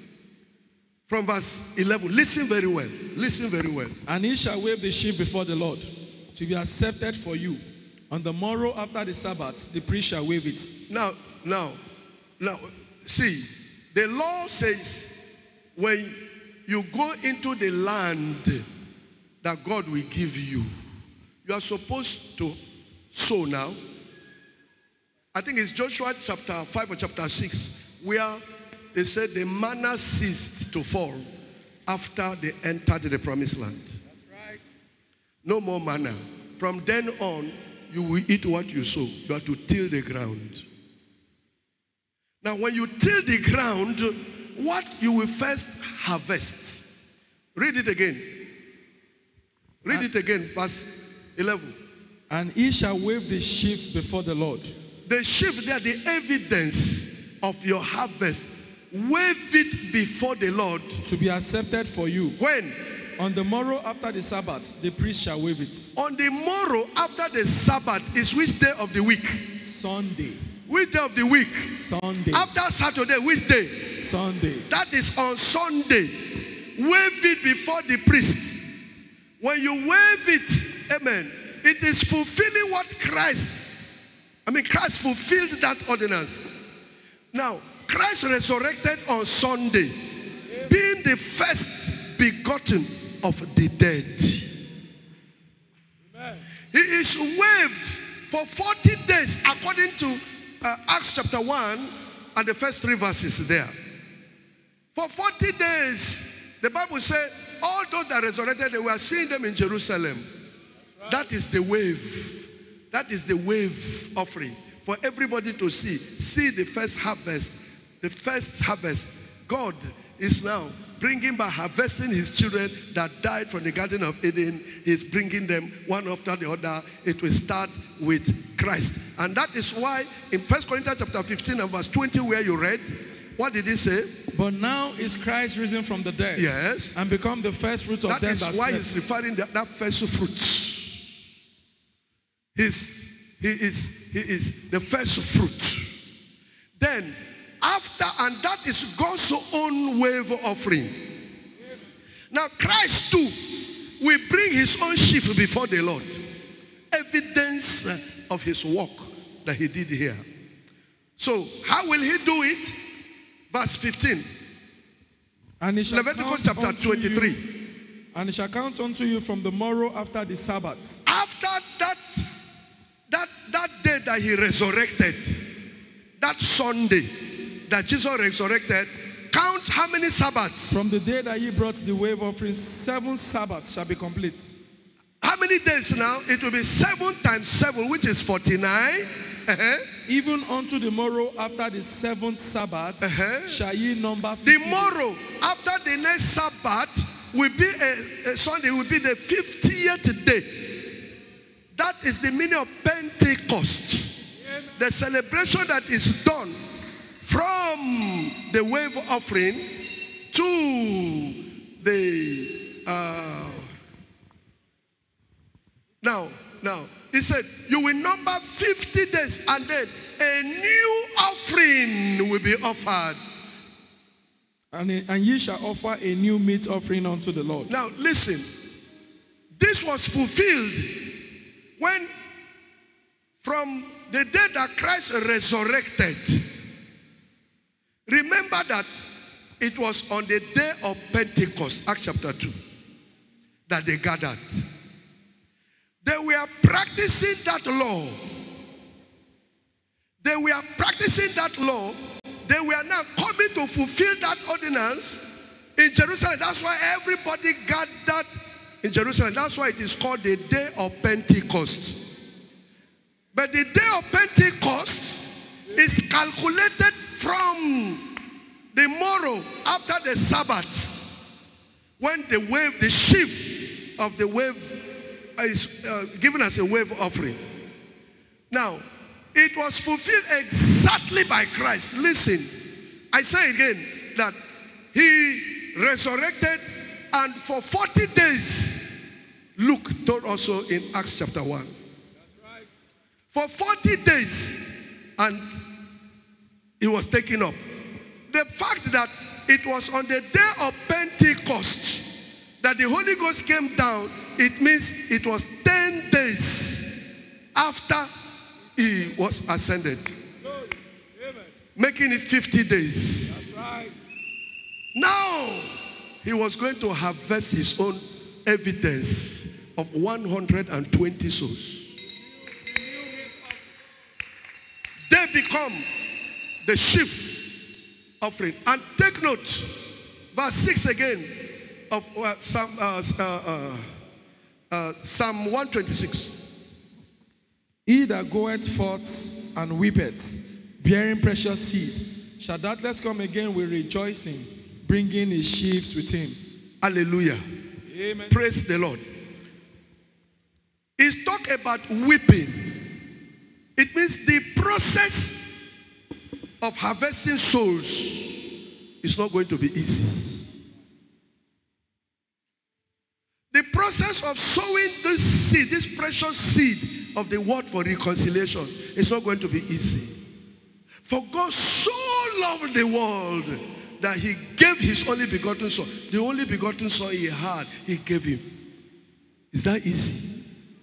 From verse eleven. Listen very well. Listen very well. And he shall wave the sheaf before the Lord, to be accepted for you. On the morrow after the Sabbath, the priest shall wave it. Now, now, now, see, the law says when you go into the land that God will give you, you are supposed to sow now. I think it's Joshua chapter five or chapter six, where they said the manna ceased to fall after they entered the promised land. That's right. No more manna. From then on, you will eat what you sow. You have to till the ground. Now, when you till the ground, what you will first harvest. Read it again. Read it again, verse eleven. And he shall wave the sheaf before the Lord. The sheaf, they are the evidence of your harvest. Wave it before the Lord. To be accepted for you. When? On the morrow after the Sabbath, the priest shall wave it. On the morrow after the Sabbath is which day of the week? Sunday. Which day of the week? Sunday. After Saturday, which day? Sunday. That is on Sunday. Wave it before the priest. When you wave it, amen, it is fulfilling what Christ, I mean, Christ fulfilled that ordinance. Now, Christ resurrected on Sunday, being the first begotten of the dead. Amen. He is waved for forty days, according to uh, Acts chapter one and the first three verses there. For forty days, the Bible said, all those that resurrected, they were seeing them in Jerusalem. Right. That is the wave. That is the wave offering for everybody to see. See the first harvest. The first harvest. God is now bringing by harvesting his children that died from the Garden of Eden. He's bringing them one after the other. It will start with Christ. And that is why in First Corinthians chapter fifteen and verse twenty, where you read, what did he say? But now is Christ risen from the dead. Yes. And become the first fruits of that them is that why slept. he's referring to that first fruits. He's, he is he is the first fruit. Then after, and that is God's own wave offering. Now Christ too will bring his own sheep before the Lord. Evidence of his work that he did here. So how will he do it? Verse fifteen. And it shall Leviticus count chapter unto twenty-three. you- And it shall count unto you from the morrow after the Sabbath. After that, that, that day that he resurrected, that Sunday that Jesus resurrected, count how many Sabbaths? From the day that ye brought the wave offering, seven Sabbaths shall be complete. How many days now? It will be seven times seven, which is forty-nine. Uh-huh. Even unto the morrow after the seventh Sabbath Uh-huh. shall ye number fifty. The morrow after the next Sabbath will be a, a Sunday, will be the fiftieth day. That is the meaning of Pentecost. The celebration that is done from the wave offering to the uh, now, now he said, you will number fifty days, and then a new offering will be offered. And, and ye shall offer a new meat offering unto the Lord. Now listen, this was fulfilled when, from the day that Christ resurrected, remember that it was on the day of Pentecost, Acts chapter two, that they gathered. They were practicing that law. They were practicing that law. They were now coming to fulfill that ordinance in Jerusalem. That's why everybody gathered in Jerusalem. That's why it is called the day of Pentecost. But the day of Pentecost is calculated from the morrow after the Sabbath, when the wave, the sheaf of the wave is uh, given as a wave offering. Now, it was fulfilled exactly by Christ. Listen, I say again that he resurrected, and for forty days, Luke told also in Acts chapter one. That's right. For forty days, and he was taken up. The fact that it was on the day of Pentecost that the Holy Ghost came down, it means it was ten days after he was ascended. Amen. Making it fifty days. That's right. Now, he was going to harvest his own evidence of one hundred twenty souls. They become the chief offering. And take note, verse six again of uh, Psalm, uh, uh, uh, uh, Psalm one twenty-six. He that goeth forth and weepeth, bearing precious seed, shall doubtless come again with rejoicing, bringing his sheaves with him. Hallelujah. Amen. Praise the Lord. It's talk about weeping. It means the process of harvesting souls is not going to be easy. The process of sowing this seed, this precious seed of the word for reconciliation, is not going to be easy. For God so loved the world that he gave his only begotten son. The only begotten son he had, he gave him. Is that easy?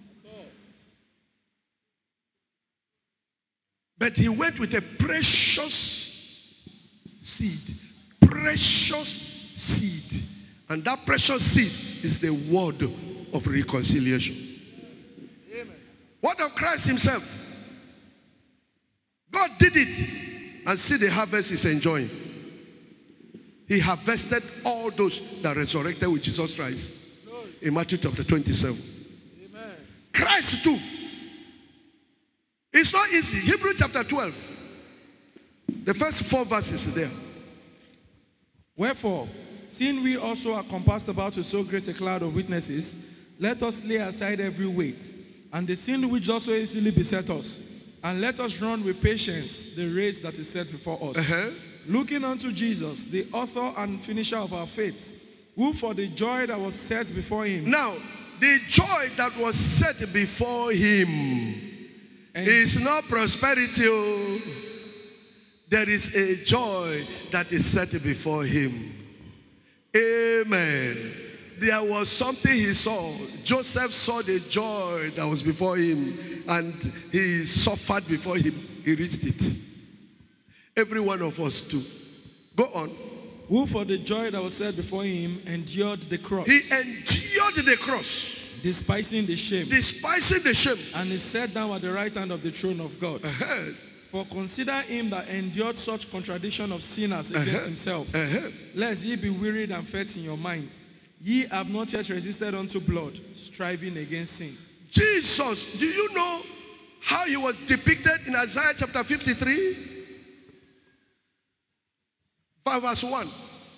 But he went with a precious seed. Precious seed. And that precious seed is the word of reconciliation. Amen. Word of Christ himself. God did it. And see the harvest he's enjoying. He harvested all those that resurrected with Jesus Christ. Lord. In Matthew chapter twenty-seven. Amen. Christ too. It's not easy. Hebrews chapter twelve. The first four verses there. Wherefore, seeing we also are compassed about with so great a cloud of witnesses, let us lay aside every weight, and the sin which also easily beset us, and let us run with patience the race that is set before us. Uh-huh. Looking unto Jesus, the author and finisher of our faith, who for the joy that was set before him. Now, the joy that was set before him is not prosperity. there is a joy that is set before him. Amen. There was something he saw. Joseph saw the joy that was before him, and he suffered before him. He reached it. Every one of us too. Go on. Who for the joy that was set before him endured the cross. He endured the cross. Despising the shame. Despising the shame. And is set down at the right hand of the throne of God. Uh-huh. For consider him that endured such contradiction of sinners against uh-huh. himself, uh-huh. lest ye be wearied and fed in your minds. Ye have not yet resisted unto blood, striving against sin. Jesus, do you know how he was depicted in Isaiah chapter fifty-three? Verse one.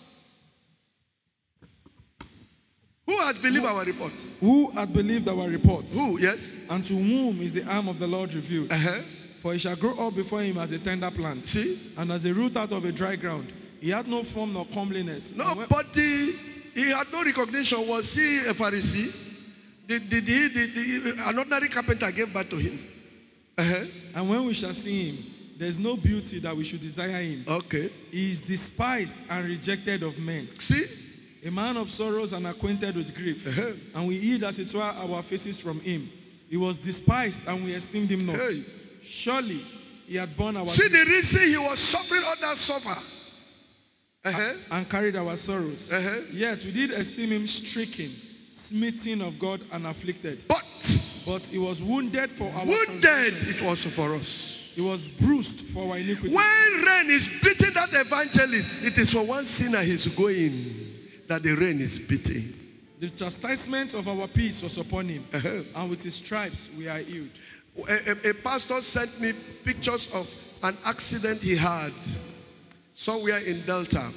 Who has believed our report? Who hath believed our reports? Who, yes. And to whom is the arm of the Lord revealed? Uh-huh. For he shall grow up before him as a tender plant. See? And as a root out of a dry ground. He had no form nor comeliness. Nobody, he had no recognition. Was he a Pharisee? Did, did he, did, did, an ordinary carpenter gave birth to him? Uh-huh. And when we shall see him, there is no beauty that we should desire him. Okay. He is despised and rejected of men. See? A man of sorrows and acquainted with grief. Uh-huh. And we hid as it were our faces from him. He was despised and we esteemed him not. Hey. Surely he had borne our See griefs. the reason he was suffering all that suffer. Uh-huh. And carried our sorrows. Uh-huh. Yet we did esteem him stricken, smitten of God and afflicted. But, but he was wounded for our wounded transgressions. it was for us. He was bruised for our iniquity. When rain is beating that evangelist, it is for one sinner he's going that the rain is beating. The chastisement of our peace was upon him, Uh-huh. and with his stripes we are healed. A, a, a pastor sent me pictures of an accident he had somewhere in Delta.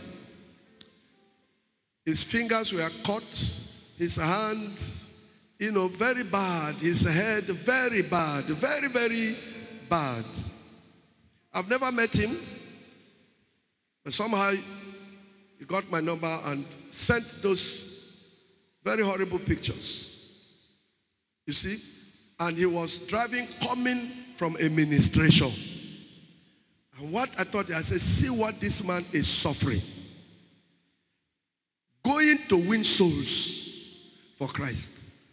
His fingers were cut, his hand, you know, very bad. His head, very bad, very, very bad. I've never met him, but somehow he got my number and sent those very horrible pictures. You see? And he was driving, coming from a ministration. And what I thought, I said, see what this man is suffering. Going to win souls for Christ.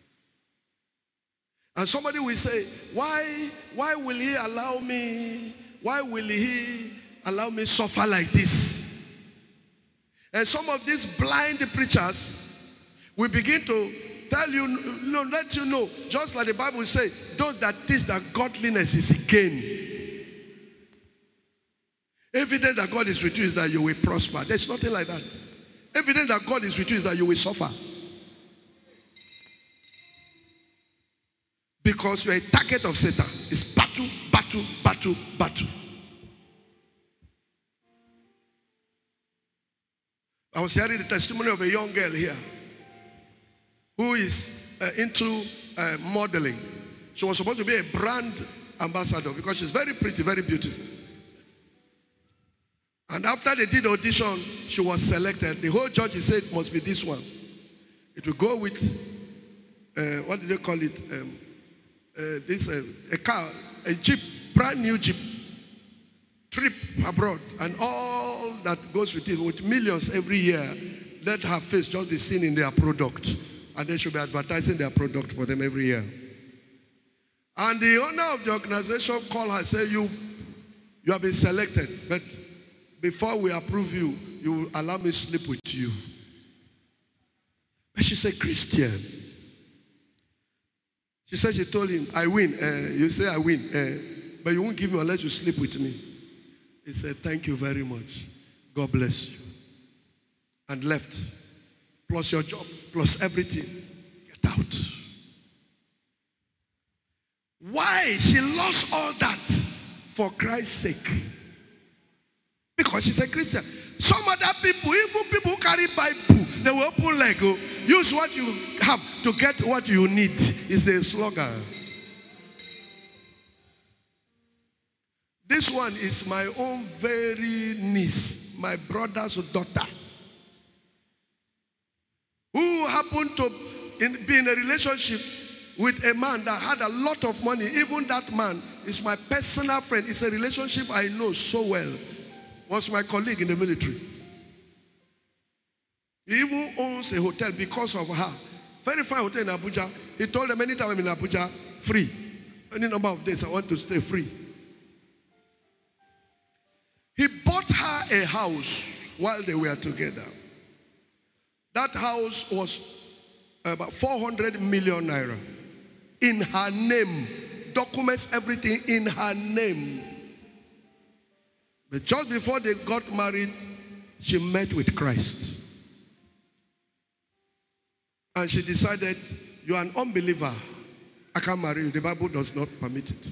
And somebody will say, why, why will he allow me, why will he allow me suffer like this? And some of these blind preachers will begin to tell you, no, let you know, just like the Bible says, those that teach that godliness is gain. Evidence that God is with you is that you will prosper. There's nothing like that. Evidence that God is with you is that you will suffer. Because you are a target of Satan. It's battle, battle, battle, battle. I was hearing the testimony of a young girl here who is uh, into uh, modeling. She was supposed to be a brand ambassador because she's very pretty, very beautiful. And after they did the audition, she was selected. The whole judge said it must be this one. It will go with, uh, what do they call it? Um, uh, this uh, a car, a jeep, brand new jeep, trip abroad, and all that goes with it, with millions every year. Let her face just be seen in their product. And they should be advertising their product for them every year. And the owner of the organization called her and said, you, you have been selected, but before we approve you, you will allow me to sleep with you. But she's a Christian. She said she told him, I win. Uh, you say I win, uh, but you won't give me unless you sleep with me. He said, thank you very much. God bless you. And left. Plus your job, plus everything. Get out. Why? She lost all that for Christ's sake. Because she's a Christian. Some other people, even people who carry Bible, they will open leg. Oh, use what you have to get what you need is the slogan. This one is my own very niece, my brother's daughter, who happened to in, be in a relationship with a man that had a lot of money. Even that man is my personal friend. It's a relationship I know so well. was my colleague in the military. He even owns a hotel because of her. Very fine hotel in Abuja. He told them anytime I'm in Abuja, free. Any number of days I want to stay free. He bought her a house while they were together. That house was about four hundred million naira. In her name. Documents everything in her name. But just before they got married, she met with Christ. And she decided, you are an unbeliever. I can't marry you. The Bible does not permit it.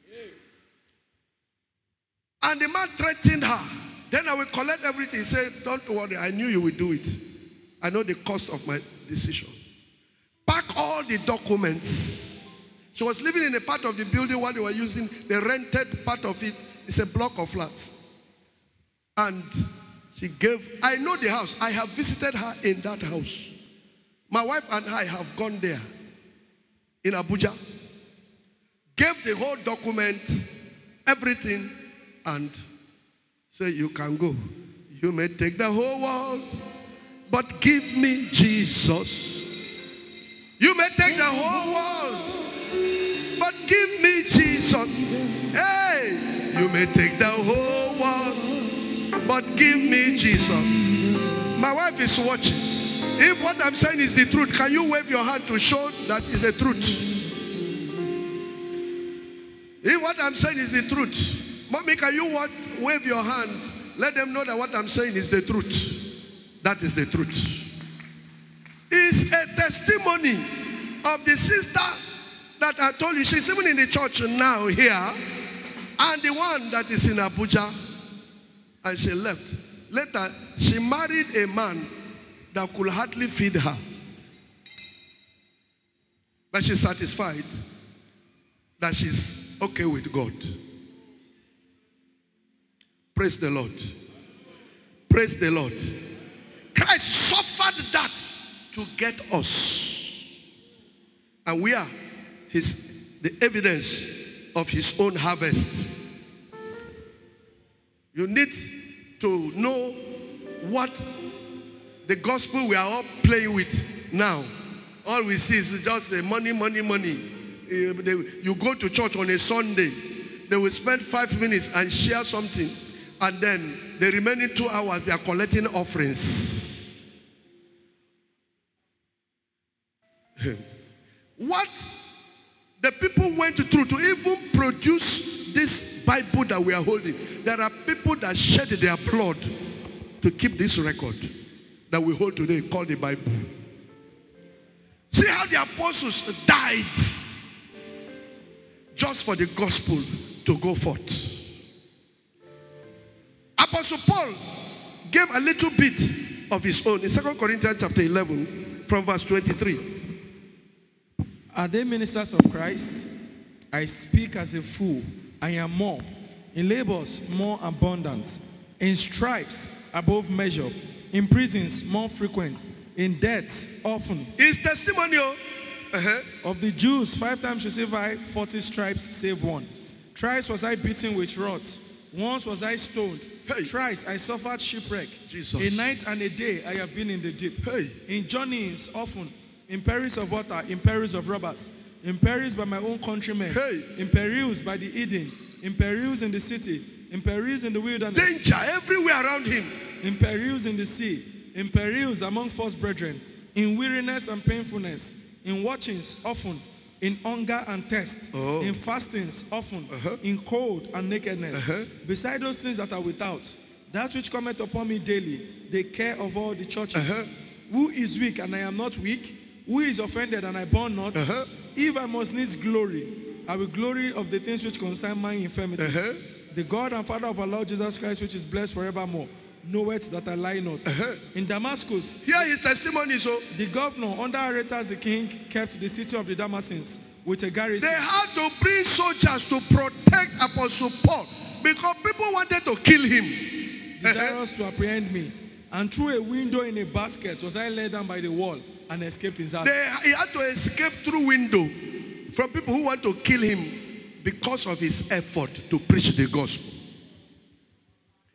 And the man threatened her. Then I will collect everything. He said, don't worry, I knew you would do it. I know the cost of my decision. Pack all the documents. She was living in a part of the building while they were using the rented part of it. It's a block of flats. And she gave, I know the house. I have visited her in that house. My wife and I have gone there in Abuja. Gave the whole document, everything, and said, you can go. You may take the whole world, but give me Jesus. You may take the whole world, but give me Jesus. Hey, you may take the whole world, but give me Jesus. My wife is watching. If what I'm saying is the truth, can you wave your hand to show that is the truth? If what I'm saying is the truth, Mommy, can you what, wave your hand? Let them know that what I'm saying is the truth. That is the truth. It's a testimony of the sister that I told you. She's even in the church now here. And the one that is in Abuja. And she left. Later, she married a man that could hardly feed her. But she's satisfied that she's okay with God. Praise the Lord. Praise the Lord. Christ suffered that to get us. And we are his, the evidence of his own harvest. You need to know what the gospel we are all playing with now. All we see is just the money, money, money. You go to church on a Sunday, they will spend five minutes and share something, and then the remaining two hours they are collecting offerings. What the people went through to even produce this Bible that we are holding. There are people that shed their blood to keep this record that we hold today called the Bible. See how the apostles died just for the gospel to go forth. Apostle Paul gave a little bit of his own in Second Corinthians chapter eleven from verse twenty-three. Are they ministers of Christ? I speak as a fool. I am more. In labors more abundant. In stripes above measure. In prisons more frequent. In deaths often. His testimonial uh-huh. Of the Jews, five times received I, forty stripes save one. Thrice was I beaten with rods. Once was I stoned. Hey. Thrice I suffered shipwreck. Jesus. A night and a day I have been in the deep. Hey. In journeyings often. In perils of water. In perils of robbers. In perils by my own countrymen. Hey. In perils by the Eden. In perils in the city. In perils in the wilderness. Danger everywhere around him. In perils in the sea. In perils among false brethren. In weariness and painfulness. In watchings often. In hunger and thirst. Oh. In fastings often. Uh-huh. In cold and nakedness. Uh-huh. Beside those things that are without. That which cometh upon me daily. The care of all the churches. Uh-huh. Who is weak and I am not weak? Who is offended and I burn not? Uh-huh. If I must needs glory, I will glory of the things which concern my infirmities. Uh-huh. The God and Father of our Lord Jesus Christ, which is blessed forevermore, knoweth that I lie not. Uh-huh. In Damascus, here his testimony. So the governor under Aretas the king kept the city of the Damascens with a garrison. they had to bring soldiers to protect Apostle Paul because people wanted to kill him. Desirous to apprehend me. And through a window in a basket was I led down by the wall and escaped his house. They, he had to escape through window from people who want to kill him because of his effort to preach the gospel.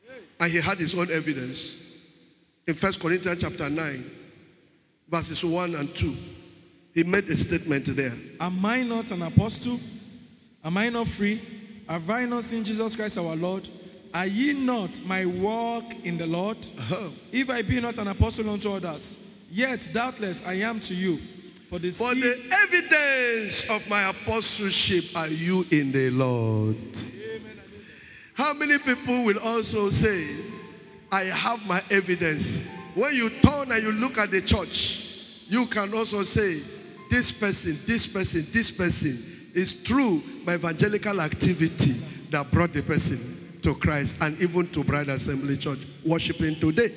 And he had his own evidence. In First Corinthians chapter nine, verses one and two, he made a statement there. Am I not an apostle? Am I not free? Have I not seen Jesus Christ our Lord? Are ye not my work in the Lord? Uh-huh. If I be not an apostle unto others, yet doubtless I am to you. For the, For seed... the evidence of my apostleship are you in the Lord. Amen. How many people will also say, I have my evidence? When you turn and you look at the church, you can also say, this person, this person, this person is through my evangelical activity that brought the person to Christ and even to Bride Assembly Church, worshiping today.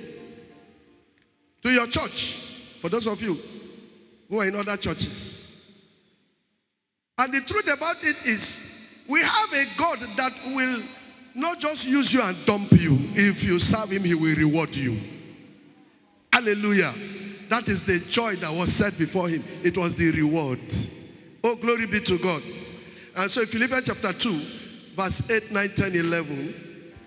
To your church, for those of you who are in other churches. And the truth about it is, we have a God that will not just use you and dump you. If you serve him, he will reward you. Hallelujah. That is the joy that was set before him. It was the reward. Oh, glory be to God. And so in Philippians chapter two, verse eight, nine, ten, eleven,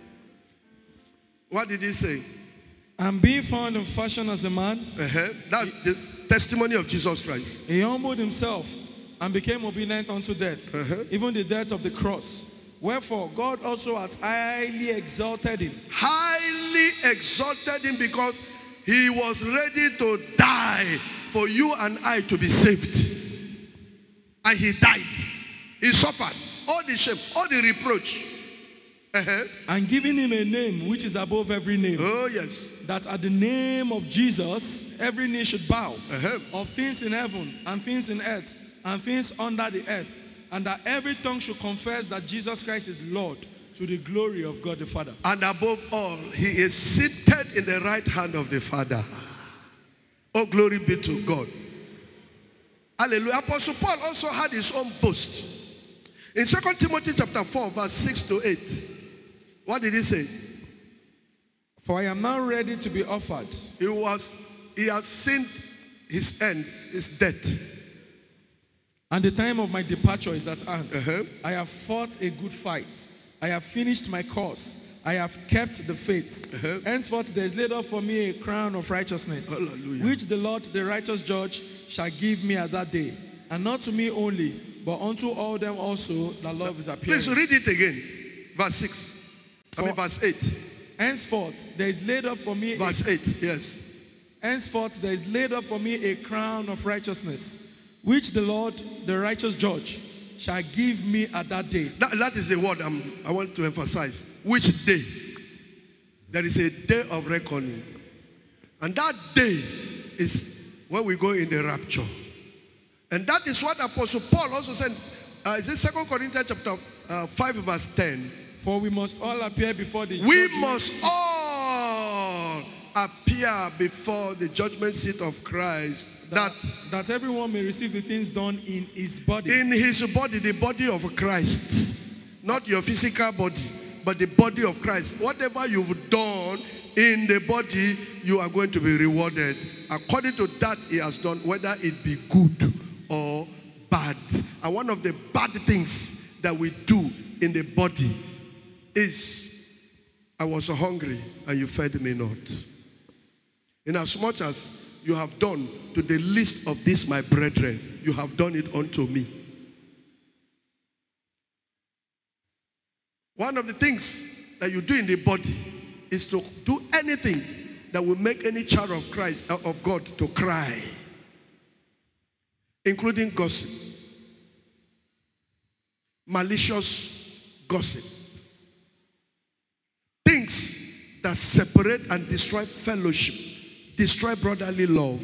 what did he say? And being found in fashion as a man, uh-huh. That's the testimony of Jesus Christ. He humbled himself and became obedient unto death, uh-huh. even the death of the cross. Wherefore God also hath highly exalted him. Highly exalted him because he was ready to die for you and I to be saved. And he died. He suffered all the shame, all the reproach. Uh-huh. And giving him a name which is above every name. Oh, yes. That at the name of Jesus, every knee should bow, uh-huh. of things in heaven, and things in earth, and things under the earth, and that every tongue should confess that Jesus Christ is Lord, to the glory of God the Father. And above all, he is seated in the right hand of the Father. Oh, glory be to God. Hallelujah. Apostle Paul also had his own boast. In Second Timothy chapter four, verse six to eight, what did he say? For I am now ready to be offered. He was, he has seen his end, his death. And the time of my departure is at hand. Uh-huh. I have fought a good fight. I have finished my course. I have kept the faith. Uh-huh. Henceforth there is laid up for me a crown of righteousness, Hallelujah. which the Lord, the righteous judge, shall give me at that day. And not to me only, but unto all them also that love is appearing. Please read it again. Verse six. I mean verse eight. Henceforth there is laid up for me Verse a, eight, yes. Henceforth there is laid up for me a crown of righteousness, which the Lord, the righteous judge, shall give me at that day. That, that is the word I'm, I want to emphasize. Which day? There is a day of reckoning. And that day is when we go in the rapture. And that is what Apostle Paul also said. Uh, is it Second Corinthians chapter uh, five, verse ten? For we must all appear before the We judgment must seat. all appear before the judgment seat of Christ. That, That, that everyone may receive the things done in his body. in his body, the body of Christ. Not your physical body, but the body of Christ. Whatever you've done in the body, you are going to be rewarded according to that he has done, whether it be good or bad. And one of the bad things that we do in the body is, I was hungry and you fed me not. Inasmuch as you have done to the least of this my brethren, you have done it unto me. One of the things that you do in the body is to do anything that will make any child of Christ, of God, to cry, including gossip, malicious gossip, things that separate and destroy fellowship, destroy brotherly love,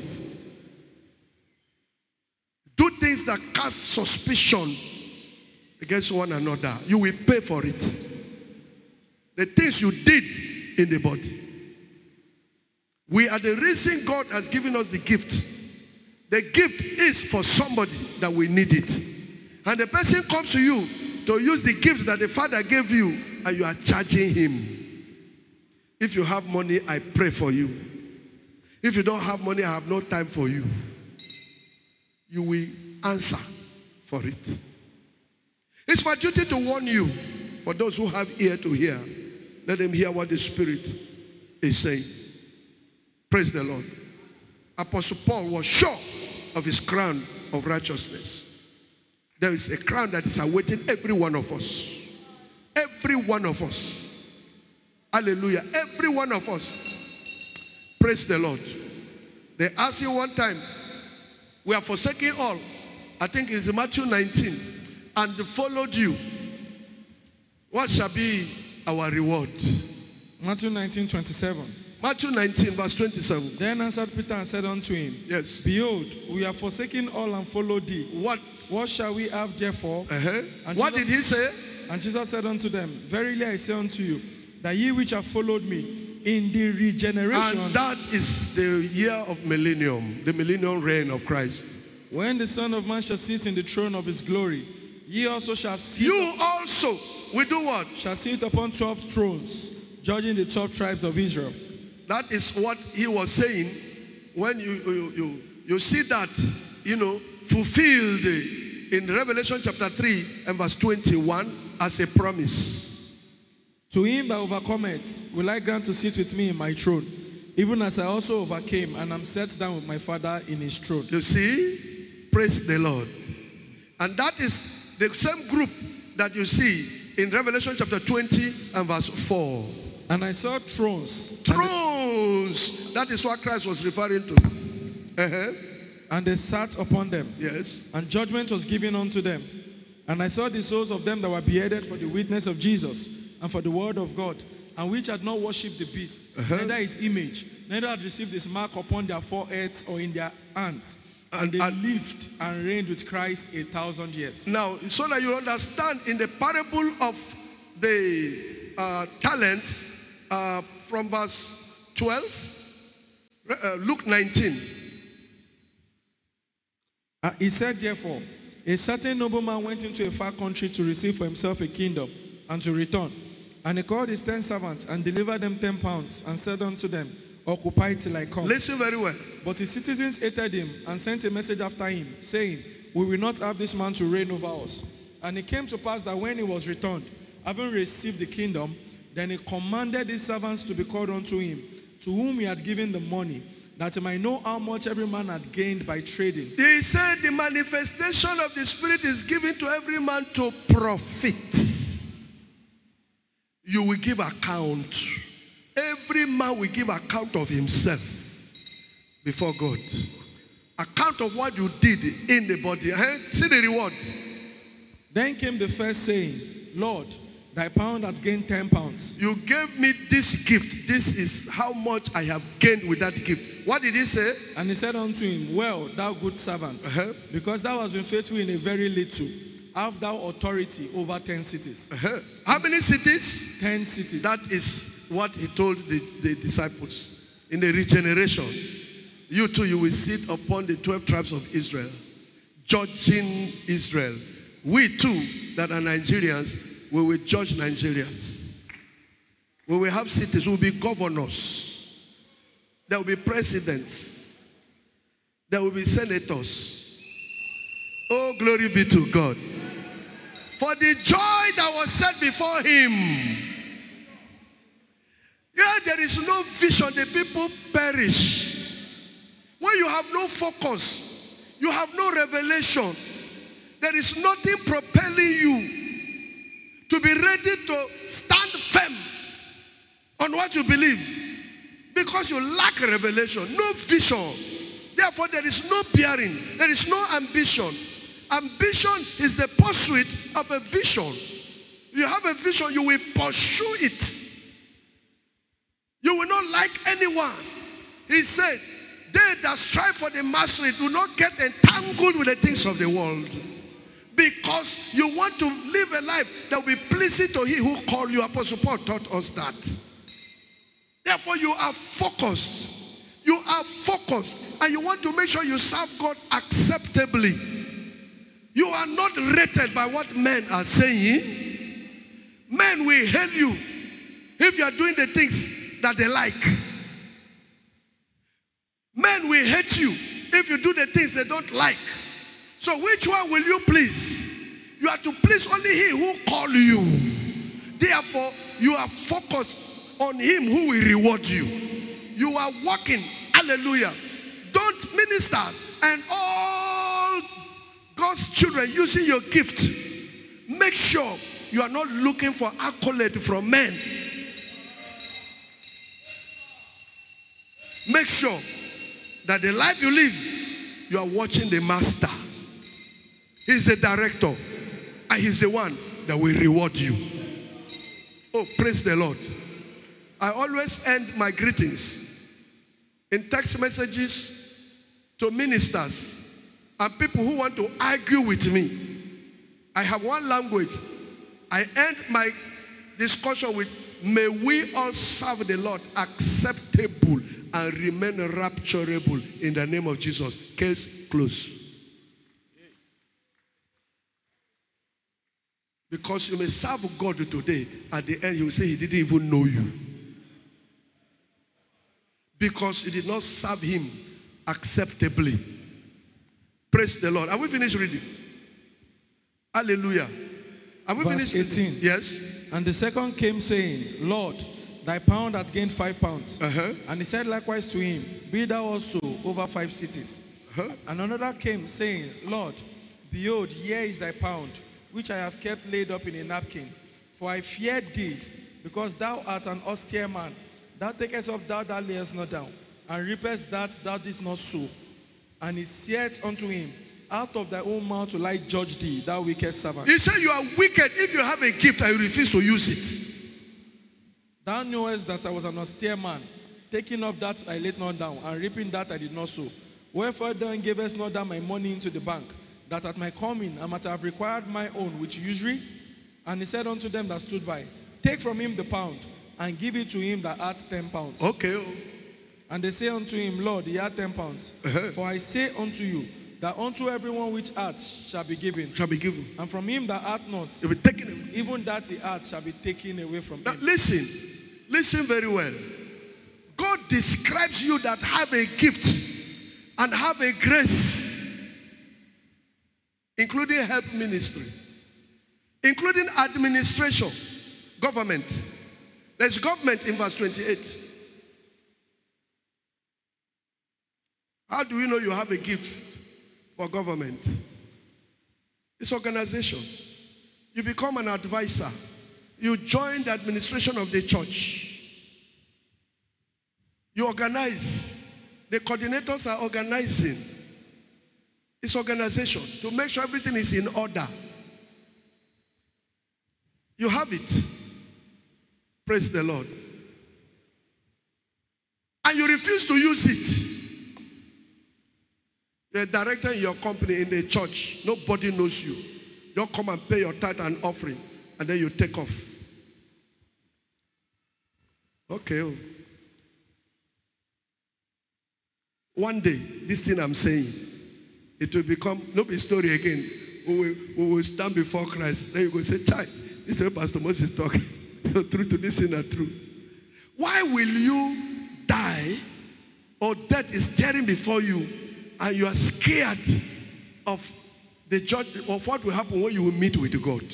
do things that cast suspicion against one another. You will pay for it. The things you did in the body. We are the reason God has given us the gift. The gift is for somebody that will need it. And the person comes to you to use the gift that the Father gave you, and you are charging him. If you have money, I pray for you. If you don't have money, I have no time for you. You will answer for it. It's my duty to warn you, for those who have ear to hear, Let them hear what the Spirit is saying. Praise the Lord. Apostle Paul was sure of his crown of righteousness. There is a crown that is awaiting every one of us. Every one of us. Hallelujah. Every one of us. Praise the Lord. They asked you one time, we are forsaking all. I think it's Matthew nineteen. And followed you. What shall be our reward? Matthew nineteen, twenty-seven. Matthew nineteen, verse twenty-seven. Then answered Peter and said unto him, Yes. Behold, we are forsaking all and followed thee. What? What shall we have therefore? Uh-huh. And What Jesus, did he say? And Jesus said unto them, Verily I say unto you, that ye which have followed me in the regeneration. And that is the year of millennium, the millennium reign of Christ. When the Son of Man shall sit in the throne of his glory, ye also shall sit. You also will do what? Shall sit upon twelve thrones, judging the twelve tribes of Israel. That is what he was saying when you, you, you, you see that, you know, fulfilled in Revelation chapter three and verse twenty-one as a promise. To him that overcometh will I grant to sit with me in my throne, even as I also overcame and am set down with my Father in his throne. You see? Praise the Lord. And that is the same group that you see in Revelation chapter twenty and verse four. And I saw thrones. Thrones. That is what Christ was referring to. Uh-huh. And they sat upon them. Yes. And judgment was given unto them. And I saw the souls of them that were beheaded for the witness of Jesus and for the word of God, and which had not worshipped the beast, uh-huh. neither his image, neither had received his mark upon their foreheads or in their hands. And, and they and, lived and reigned with Christ a thousand years. Now, so that you understand, in the parable of the uh, talents, uh, from verse twelve, uh, Luke nineteen. Uh, he said, therefore, a certain nobleman went into a far country to receive for himself a kingdom and to return. And he called his ten servants and delivered them ten pounds and said unto them, Occupy till I come. Listen very well. But his citizens hated him and sent a message after him, saying, We will not have this man to reign over us. And it came to pass that when he was returned, having received the kingdom, then he commanded his servants to be called unto him, to whom he had given the money, that he might know how much every man had gained by trading. He said the manifestation of the Spirit is given to every man to profit. You will give account. Every man will give account of himself before God. Account of what you did in the body. See the reward. Then came the first saying, Lord, thy pound hath gained ten pounds. You gave me this gift. This is how much I have gained with that gift. What did he say? And he said unto him, Well, thou good servant, uh-huh. because thou hast been faithful in a very little, have thou authority over ten cities. Uh-huh. How many cities? Ten cities. That is what he told the, the disciples. In the regeneration, you too, you will sit upon the twelve tribes of Israel, judging Israel. We too, that are Nigerians, we will judge Nigerians. We will have cities, we will be governors. There will be presidents. There will be senators. Oh, glory be to God. For the joy that was set before him. Yeah, there is no vision. The people perish. When you have no focus, you have no revelation, there is nothing propelling you to be ready to stand firm on what you believe. Because you lack revelation, no vision. Therefore, there is no bearing. There is no ambition. Ambition is the pursuit of a vision. You have a vision, you will pursue it. You will not like anyone. He said, they that strive for the mastery do not get entangled with the things of the world. Because you want to live a life that will be pleasing to he who called you. Apostle Paul taught us that. Therefore, you are focused. You are focused. And you want to make sure you serve God acceptably. You are not rated by what men are saying. Men will hail you if you are doing the things that they like. Men will hate you if you do the things they don't like. So which one will you please? You are to please only he who called you. Therefore, you are focused on him who will reward you. You are walking, hallelujah. Don't minister and all God's children using your gift. Make sure you are not looking for accolade from men. Make sure that the life you live, you are watching the master. He's the director, and he's the one that will reward you. Oh, praise the Lord. I always end my greetings in text messages to ministers and people who want to argue with me. I have one language. I end my discussion with, may we all serve the Lord acceptable and remain rapturable in the name of Jesus. Case closed. Because you may serve God today, at the end he will say he didn't even know you. Because you did not serve him acceptably. Praise the Lord. Are we finished reading? Hallelujah. Are we Verse finished? eighteen. Yes. And the second came saying, Lord, thy pound hath gained five pounds. Uh-huh. And he said likewise to him, be thou also over five cities. Uh-huh. And another came saying, Lord, behold, here is thy pound, which I have kept laid up in a napkin. For I feared thee, because thou art an austere man. Thou takest up that thou layest not down, and reapest that thou didst not sow. And he said unto him, out of thy own mouth will I judge thee, thou wicked servant. He said you are wicked if you have a gift and you refuse to use it. Thou knowest that I was an austere man, taking up that I laid not down, and reaping that I did not sow. Wherefore thou gavest not down my money into the bank, that at my coming I might have required my own with usury? And he said unto them that stood by, take from him the pound, and give it to him that hath ten pounds. Okay. And they say unto him, Lord, he hath ten pounds. Uh-huh. For I say unto you, that unto everyone which hath shall be given, Shall be given. and from him that hath not, You'll be taken away. even that he hath shall be taken away from Now him. listen. Listen very well. God describes you that have a gift and have a grace, including help ministry, including administration, government. There's government in verse twenty-eight. How do you know you have a gift for government? It's organization. You become an advisor. You join the administration of the church. You organize. The coordinators are organizing. It's organization to make sure everything is in order. You have it. Praise the Lord. And you refuse to use it. You're a director in your company, in the church. Nobody knows you. You come and pay your tithe and offering, and then you take off. Okay. Oh. One day, this thing I'm saying, it will become, no be story again. We will, we will stand before Christ. Then you go say, child, this is what Pastor Moses is talking. The truth to this thing are true. Why will you die or death is staring before you and you are scared of the judge, of what will happen when you will meet with God?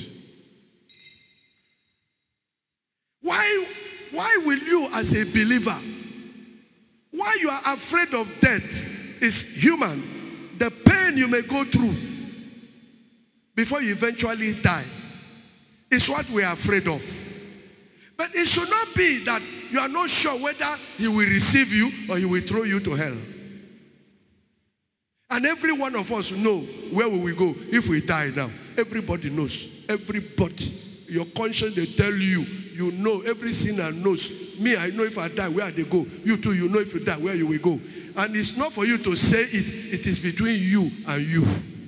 Why, why will you as a believer, why you are afraid of death is human. The pain you may go through before you eventually die is what we are afraid of. But it should not be that you are not sure whether he will receive you or he will throw you to hell. And every one of us know where will we go if we die now. Everybody knows. Everybody. Your conscience, they tell you. You know. Every sinner knows. Me, I know if I die, where they go. You too, you know if you die, where you will go. And it's not for you to say it. It is between you and you.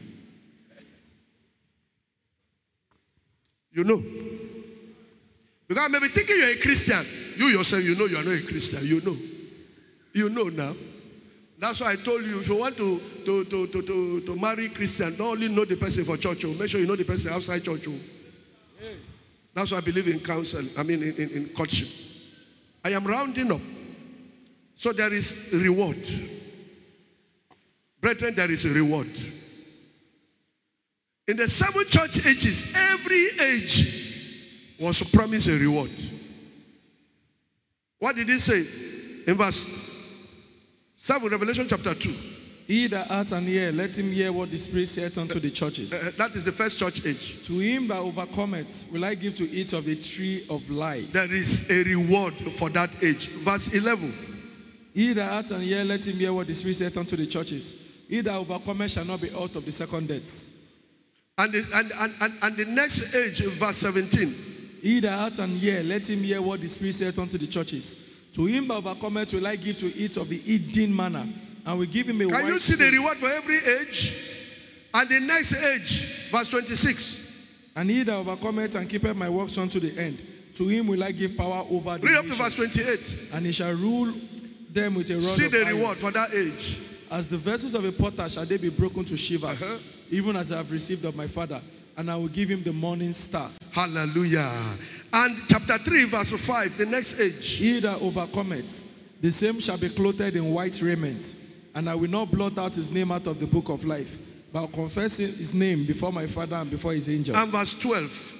You know. Because I may be thinking you're a Christian. You yourself, you know you are not a Christian. You know. You know now. That's why I told you, if you want to, to, to, to, to, to marry Christian, don't only know the person for church. Make sure you know the person outside church. That's why I believe in counsel. I mean in, in, in courtship. I am rounding up. So there is reward. Brethren, there is a reward. In the seven church ages, every age was promised a reward. What did he say? In verse seven, Revelation chapter two. He that hath an ear, let him hear what the Spirit saith unto the churches. Uh, that is the first church age. To him that overcometh will I give to eat of the tree of life. There is a reward for that age. Verse eleven. He that hath an ear, let him hear what the Spirit saith unto the churches. He that overcometh shall not be out of the second death. And the, and, and, and, and the next age, verse seventeen. He that hath an ear, let him hear what the Spirit saith unto the churches. To him that overcometh will I give to eat of the hidden manna, and will give him a Can white you see stone. the reward for every age? And the next age, verse twenty-six. And he that overcometh and keepeth my works unto the end, to him will I give power over the Read up to nations. verse twenty-eight. And he shall rule them with a rod See of the iron. reward for that age. As the vessels of a potter shall they be broken to shivers, Uh-huh. even as I have received of my Father. And I will give him the morning star. Hallelujah. And chapter three, verse five, the next age. He that overcometh, the same shall be clothed in white raiment. And I will not blot out his name out of the book of life, but I'll confess his name before my Father and before his angels. And verse twelve.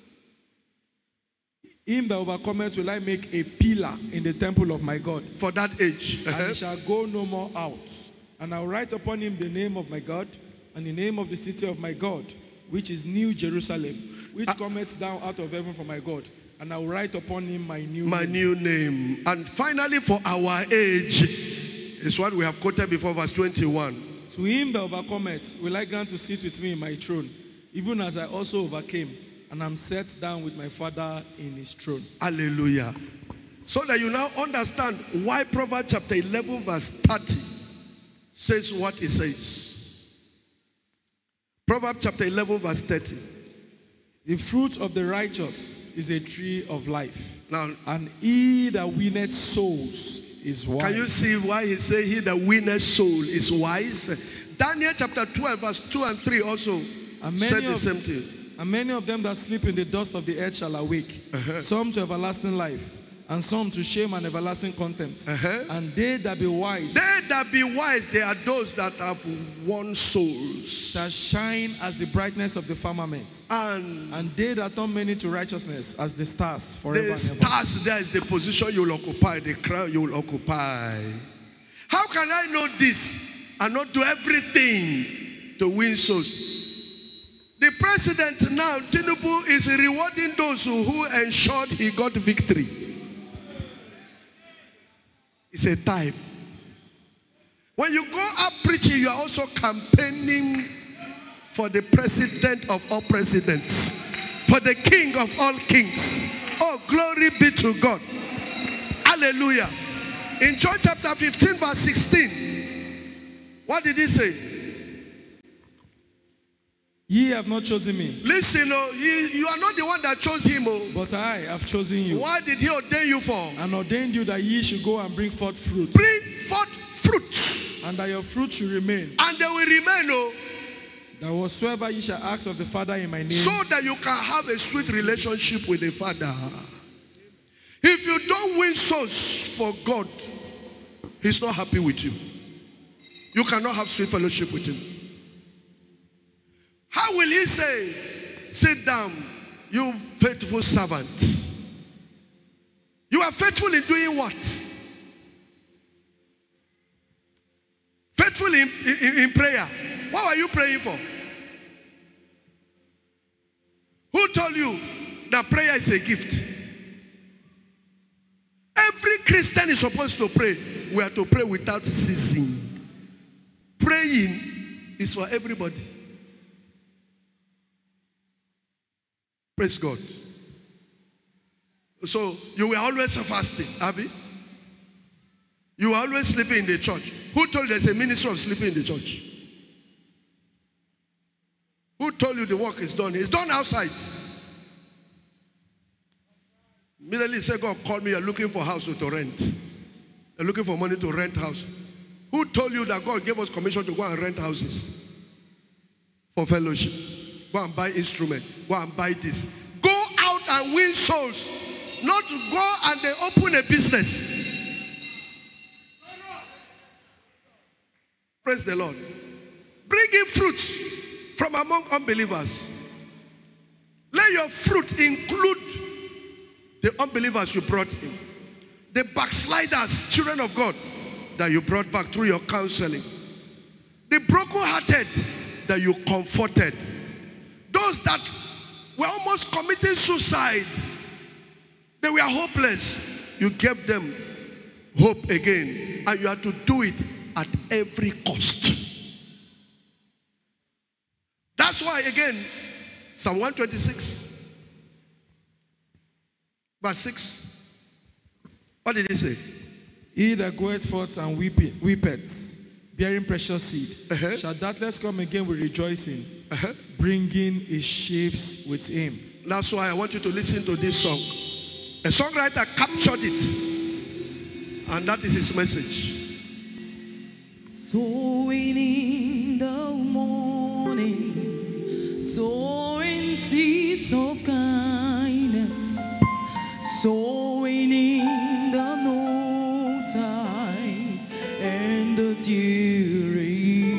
Him that overcometh will I make a pillar in the temple of my God. For that age. And Uh-huh. he shall go no more out. And I will write upon him the name of my God, and the name of the city of my God, which is New Jerusalem, which Uh, cometh down out of heaven from my God. And I will write upon him my new My name. new name. And finally, for our age, is what we have quoted before, verse twenty-one. To him that overcometh will I grant to sit with me in my throne, even as I also overcame, and am set down with my Father in his throne. Hallelujah. So that you now understand why Proverbs chapter eleven, verse thirty says what it says. Proverbs chapter eleven, verse thirty. The fruit of the righteous is a tree of life, Now, and he that winneth souls is wise. can you see why he said he that winneth soul is wise? Daniel chapter twelve, verse two and three also And said many, the of, same thing. and many of them that sleep in the dust of the earth shall awake, Uh-huh. some to everlasting life, and some to shame and everlasting contempt. Uh-huh. And they that be wise They that be wise, they are those that have won souls. shall shine as the brightness of the firmament. And And they that turn many to righteousness as the stars forever the and ever. stars, there is the position you will occupy, the crown you will occupy. How can I know this and not do everything to win souls? The president now, Tinubu, is rewarding those who, who ensured he got victory. It's a type. When you go up preaching, you are also campaigning for the president of all presidents, for the king of all kings. Oh, glory be to God. Hallelujah. In John chapter fifteen, verse sixteen, what did he say? Ye have not chosen me, Listen, oh, he, you are not the one that chose him. Oh. but I have chosen you, What did he ordain you for? and ordained you that ye should go and bring forth fruit, Bring forth fruit, and that your fruit should remain, and they will remain, oh, that whatsoever ye shall ask of the Father in my name, so that you can have a sweet relationship with the Father. If you don't win souls for God, he's not happy with you. You cannot have sweet fellowship with him. How will he say, sit down, you faithful servant? You are faithful in doing what? Faithful in, in, in prayer. What are you praying for? Who told you that prayer is a gift? Every Christian is supposed to pray. We are to pray without ceasing. Praying is for everybody. Praise God. So you were always fasting, Abby. You were always sleeping in the church. Who told you there's a ministry of sleeping in the church? Who told you the work is done? It's done outside. Immediately said, God called me, you're looking for a house to rent. You're looking for money to rent house. Who told you that God gave us commission to go and rent houses for fellowship? Go and buy instruments. Go and buy this. Go out and win souls. Not go and they open a business. Praise the Lord. Bring in fruits from among unbelievers. Let your fruit include the unbelievers you brought in. The backsliders, children of God, that you brought back through your counseling. The brokenhearted that you comforted. Those that were almost committing suicide. They were hopeless. You gave them hope again. And you have to do it at every cost. That's why, again, Psalm one twenty-six, verse six. What did he say? He that goeth forth and weepeth, weepeth bearing precious seed, uh-huh. shall doubtless come again with rejoicing, uh-huh. bringing his sheaves with him. That's why I want you to listen to this song. A songwriter captured it, and that is his message. Sowing in the morning, sowing seeds of kindness, sowing in the noontide and the dewy,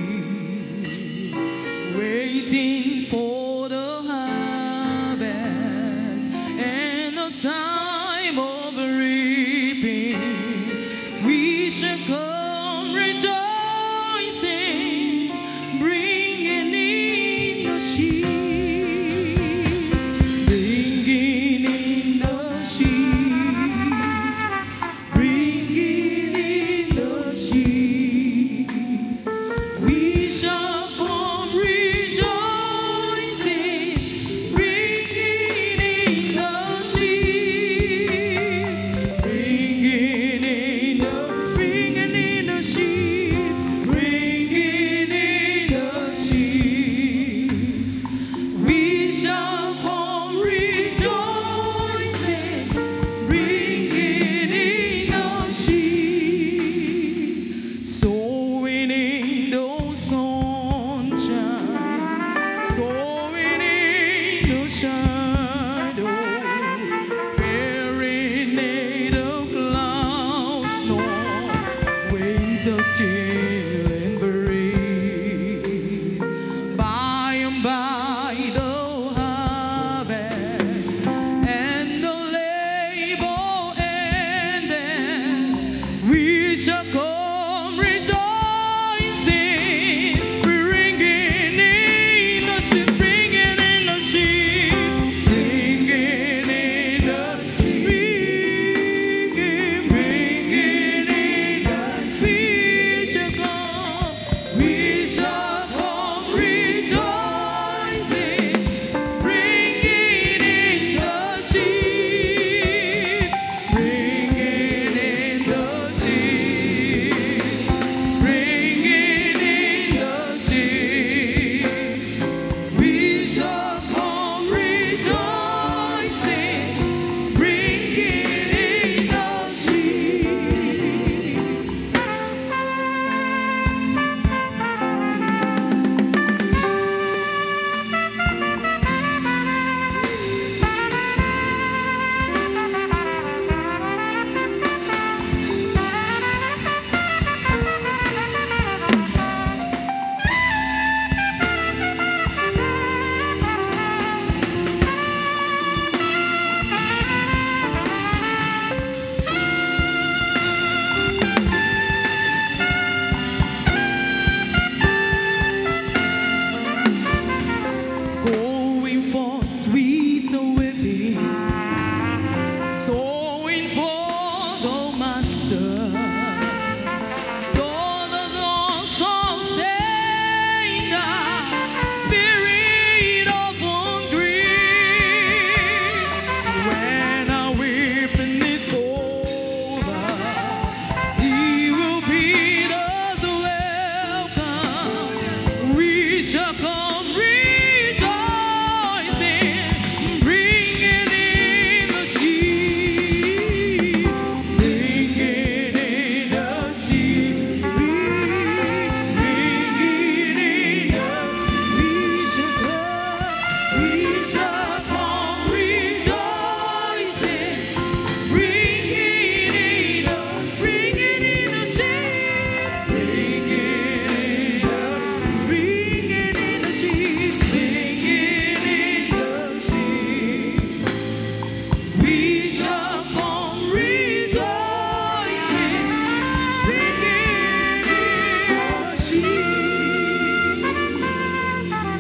waiting for the harvest and the time of reaping. We shall come rejoicing, bringing in the sheaves, bringing in the sheaves, bringing in the sheaves. We shall come rejoicing,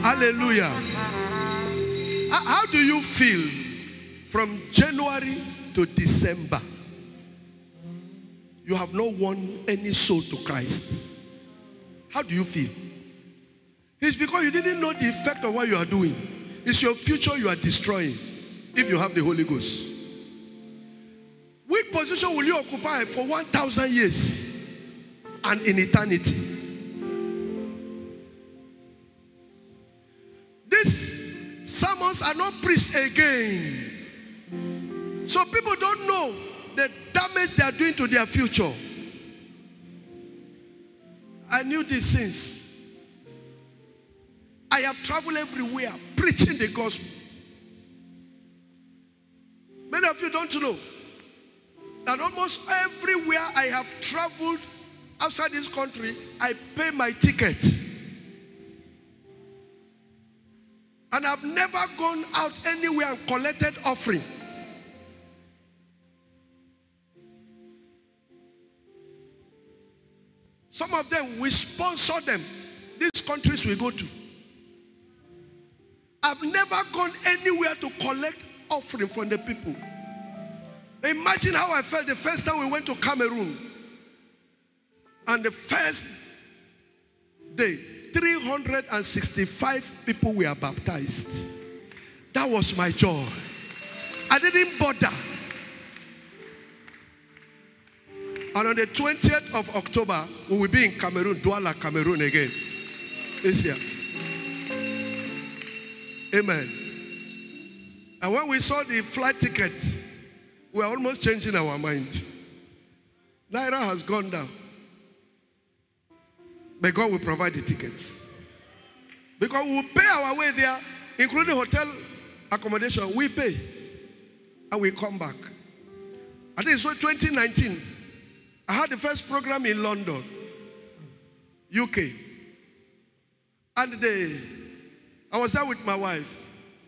Hallelujah. How how do you feel from January to December? You have not won any soul to Christ. How do you feel? It's because you didn't know the effect of what you are doing. It's your future you are destroying if you have the Holy Ghost. Which position will you occupy for one thousand years and in eternity? These sermons are not preached again. So people don't know the damage they are doing to their future. I knew these things. I have traveled everywhere preaching the gospel. Many of you don't know that almost everywhere I have traveled outside this country, I pay my ticket. And I've never gone out anywhere and collected offering. Some of them, we sponsor them. These countries we go to. I've never gone anywhere to collect offering from the people. Imagine how I felt the first time we went to Cameroon. And the first day, three hundred sixty-five people were baptized. That was my joy. I didn't bother. And on the twentieth of October, we will be in Cameroon, Douala, Cameroon again. This year. Amen. And when we saw the flight ticket, we were almost changing our mind. Naira has gone down. But God will provide the tickets. Because we will pay our way there, including hotel accommodation. We pay. And we come back. I think it's twenty nineteen. I had the first program in London, U K. And they, I was there with my wife.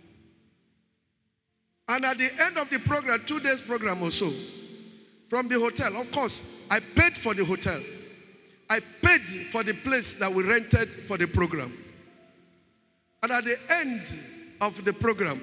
And at the end of the program, two days program or so, from the hotel, of course, I paid for the hotel. I paid for the place that we rented for the program. And at the end of the program,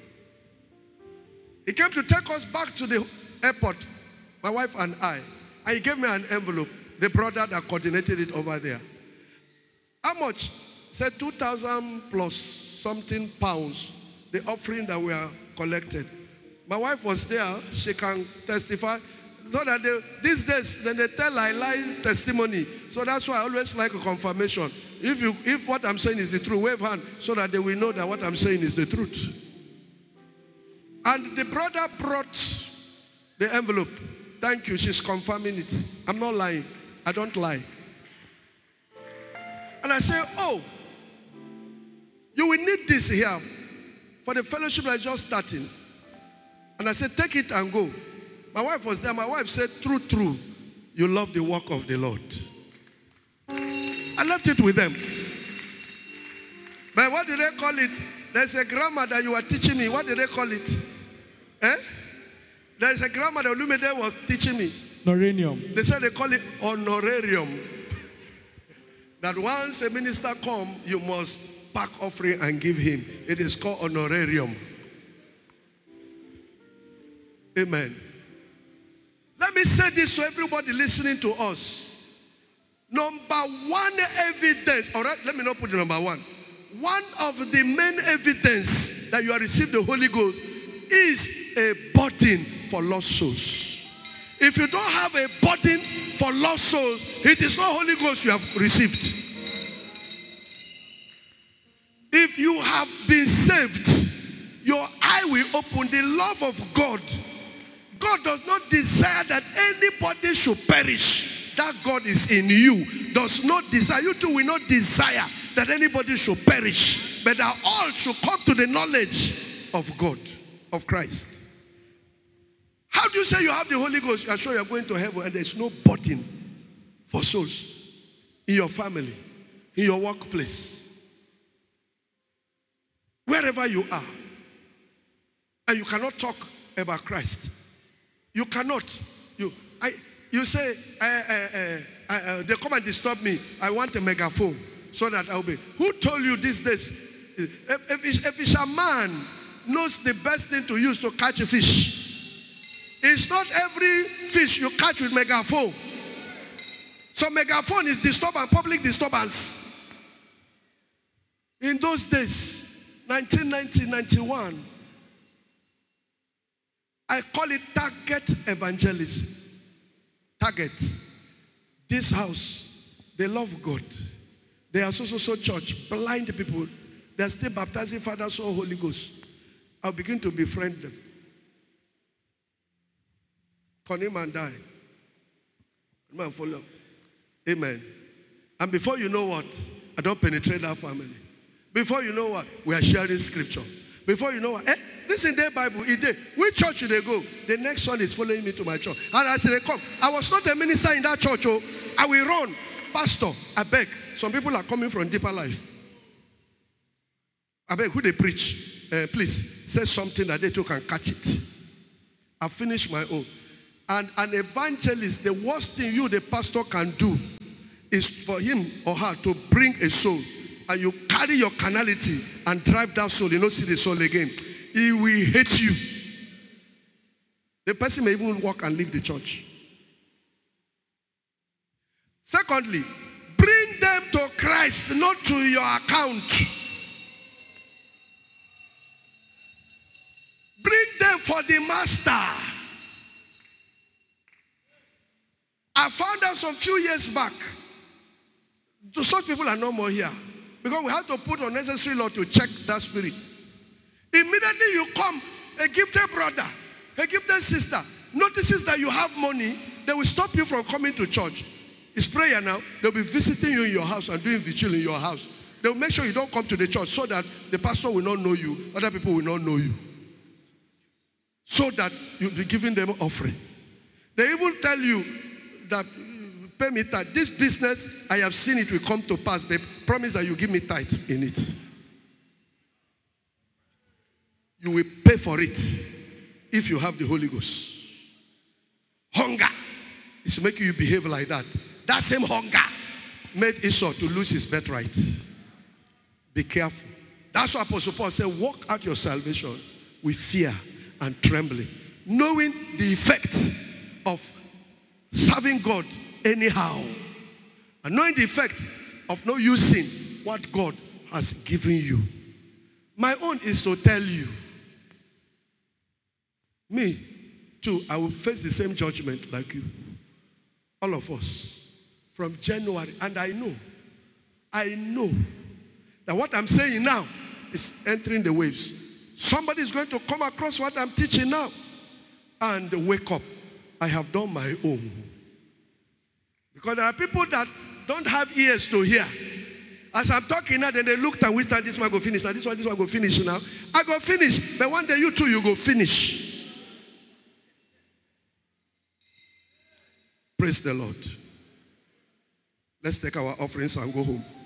he came to take us back to the airport, my wife and I. And he gave me an envelope, the brother that coordinated it over there. How much? Said two thousand plus something pounds, the offering that we are collected. My wife was there, she can testify. So that they, these days, then they tell I lie testimony. So that's why I always like a confirmation. If you, if what I'm saying is the truth, wave hand so that they will know that what I'm saying is the truth. And the brother brought the envelope. Thank you, she's confirming it. I'm not lying. I don't lie. And I say, oh, you will need this here for the fellowship that is just starting. And I said, take it and go. My wife was there. My wife said, true, true, you love the work of the Lord. I left it with them. But what did they call it? There's a grammar that you were teaching me. What did they call it? Eh? There's a grammar that Olumide was teaching me. Honorarium. They said they call it honorarium. That once a minister come, you must pack offering and give him. It is called honorarium. Amen. Let me say this to everybody listening to us. Number one evidence, all right, let me not put the number one. One of the main evidence that you have received the Holy Ghost is a burden for lost souls. If you don't have a burden for lost souls, it is not Holy Ghost you have received. If you have been saved, your eye will open. The love of God. God does not desire that anybody should perish. That God is in you. Does not desire. You too will not desire that anybody should perish, but that all should come to the knowledge of God, of Christ. How do you say you have the Holy Ghost? You are sure you are going to heaven and there is no burden for souls in your family, in your workplace, wherever you are, and you cannot talk about Christ. You cannot. You, I, you say, uh, uh, uh, uh, they come and disturb me. I want a megaphone so that I'll be. Who told you these days A, a, fish, a fisherman knows the best thing to use to catch a fish. It's not every fish you catch with megaphone. So megaphone is disturbance, public disturbance. In those days, nineteen ninety, ninety-one, I call it target evangelism. Target. This house, they love God. They are so, so, so church. Blind people. They are still baptizing Father, Son, Holy Ghost. I'll begin to befriend them. Turn him and die. Come and follow. Amen. And before you know what, I don't penetrate that family. Before you know what, we are sharing scripture. Before you know what, eh, this is their Bible. Which church should they go? The next one is following me to my church. And as they come, I was not a minister in that church. Oh, I will run. Pastor, I beg. Some people are coming from deeper life. I beg, who they preach? Uh, please, say something that they too can catch it. I finished my own. And an evangelist, the worst thing you, the pastor, can do is for him or her to bring a soul. And you carry your carnality and drive that soul. You don't see the soul again. He will hate you. The person may even walk and leave the church. Secondly, bring them to Christ, not to your account. Bring them for the master. I found out some few years back, such people are no more here. Because we have to put unnecessary law to check that spirit. Immediately you come, a gifted brother, a gifted sister, notices that you have money, they will stop you from coming to church. It's prayer now. They'll be visiting you in your house and doing vigil in your house. They'll make sure you don't come to the church so that the pastor will not know you, other people will not know you. So that you'll be giving them offering. They even tell you that, pay me tithe. This business, I have seen it will come to pass, babe. Promise that you give me tithe in it. You will pay for it if you have the Holy Ghost. Hunger is making you behave like that. That same hunger made Esau to lose his birthright. Be careful. That's why Apostle Paul said, walk out your salvation with fear and trembling, knowing the effect of serving God anyhow, and knowing the effect of not using what God has given you. My own is to tell you, me too, I will face the same judgment like you. All of us. From January. And I know, I know that what I'm saying now is entering the waves. Somebody is going to come across what I'm teaching now and wake up. I have done my own. Because there are people that don't have ears to hear. As I'm talking now, then they looked and whispered, this one go finish, now this one, this one go finish now. I go finish, but one day you too, you go finish. Praise the Lord. Let's take our offerings and go home.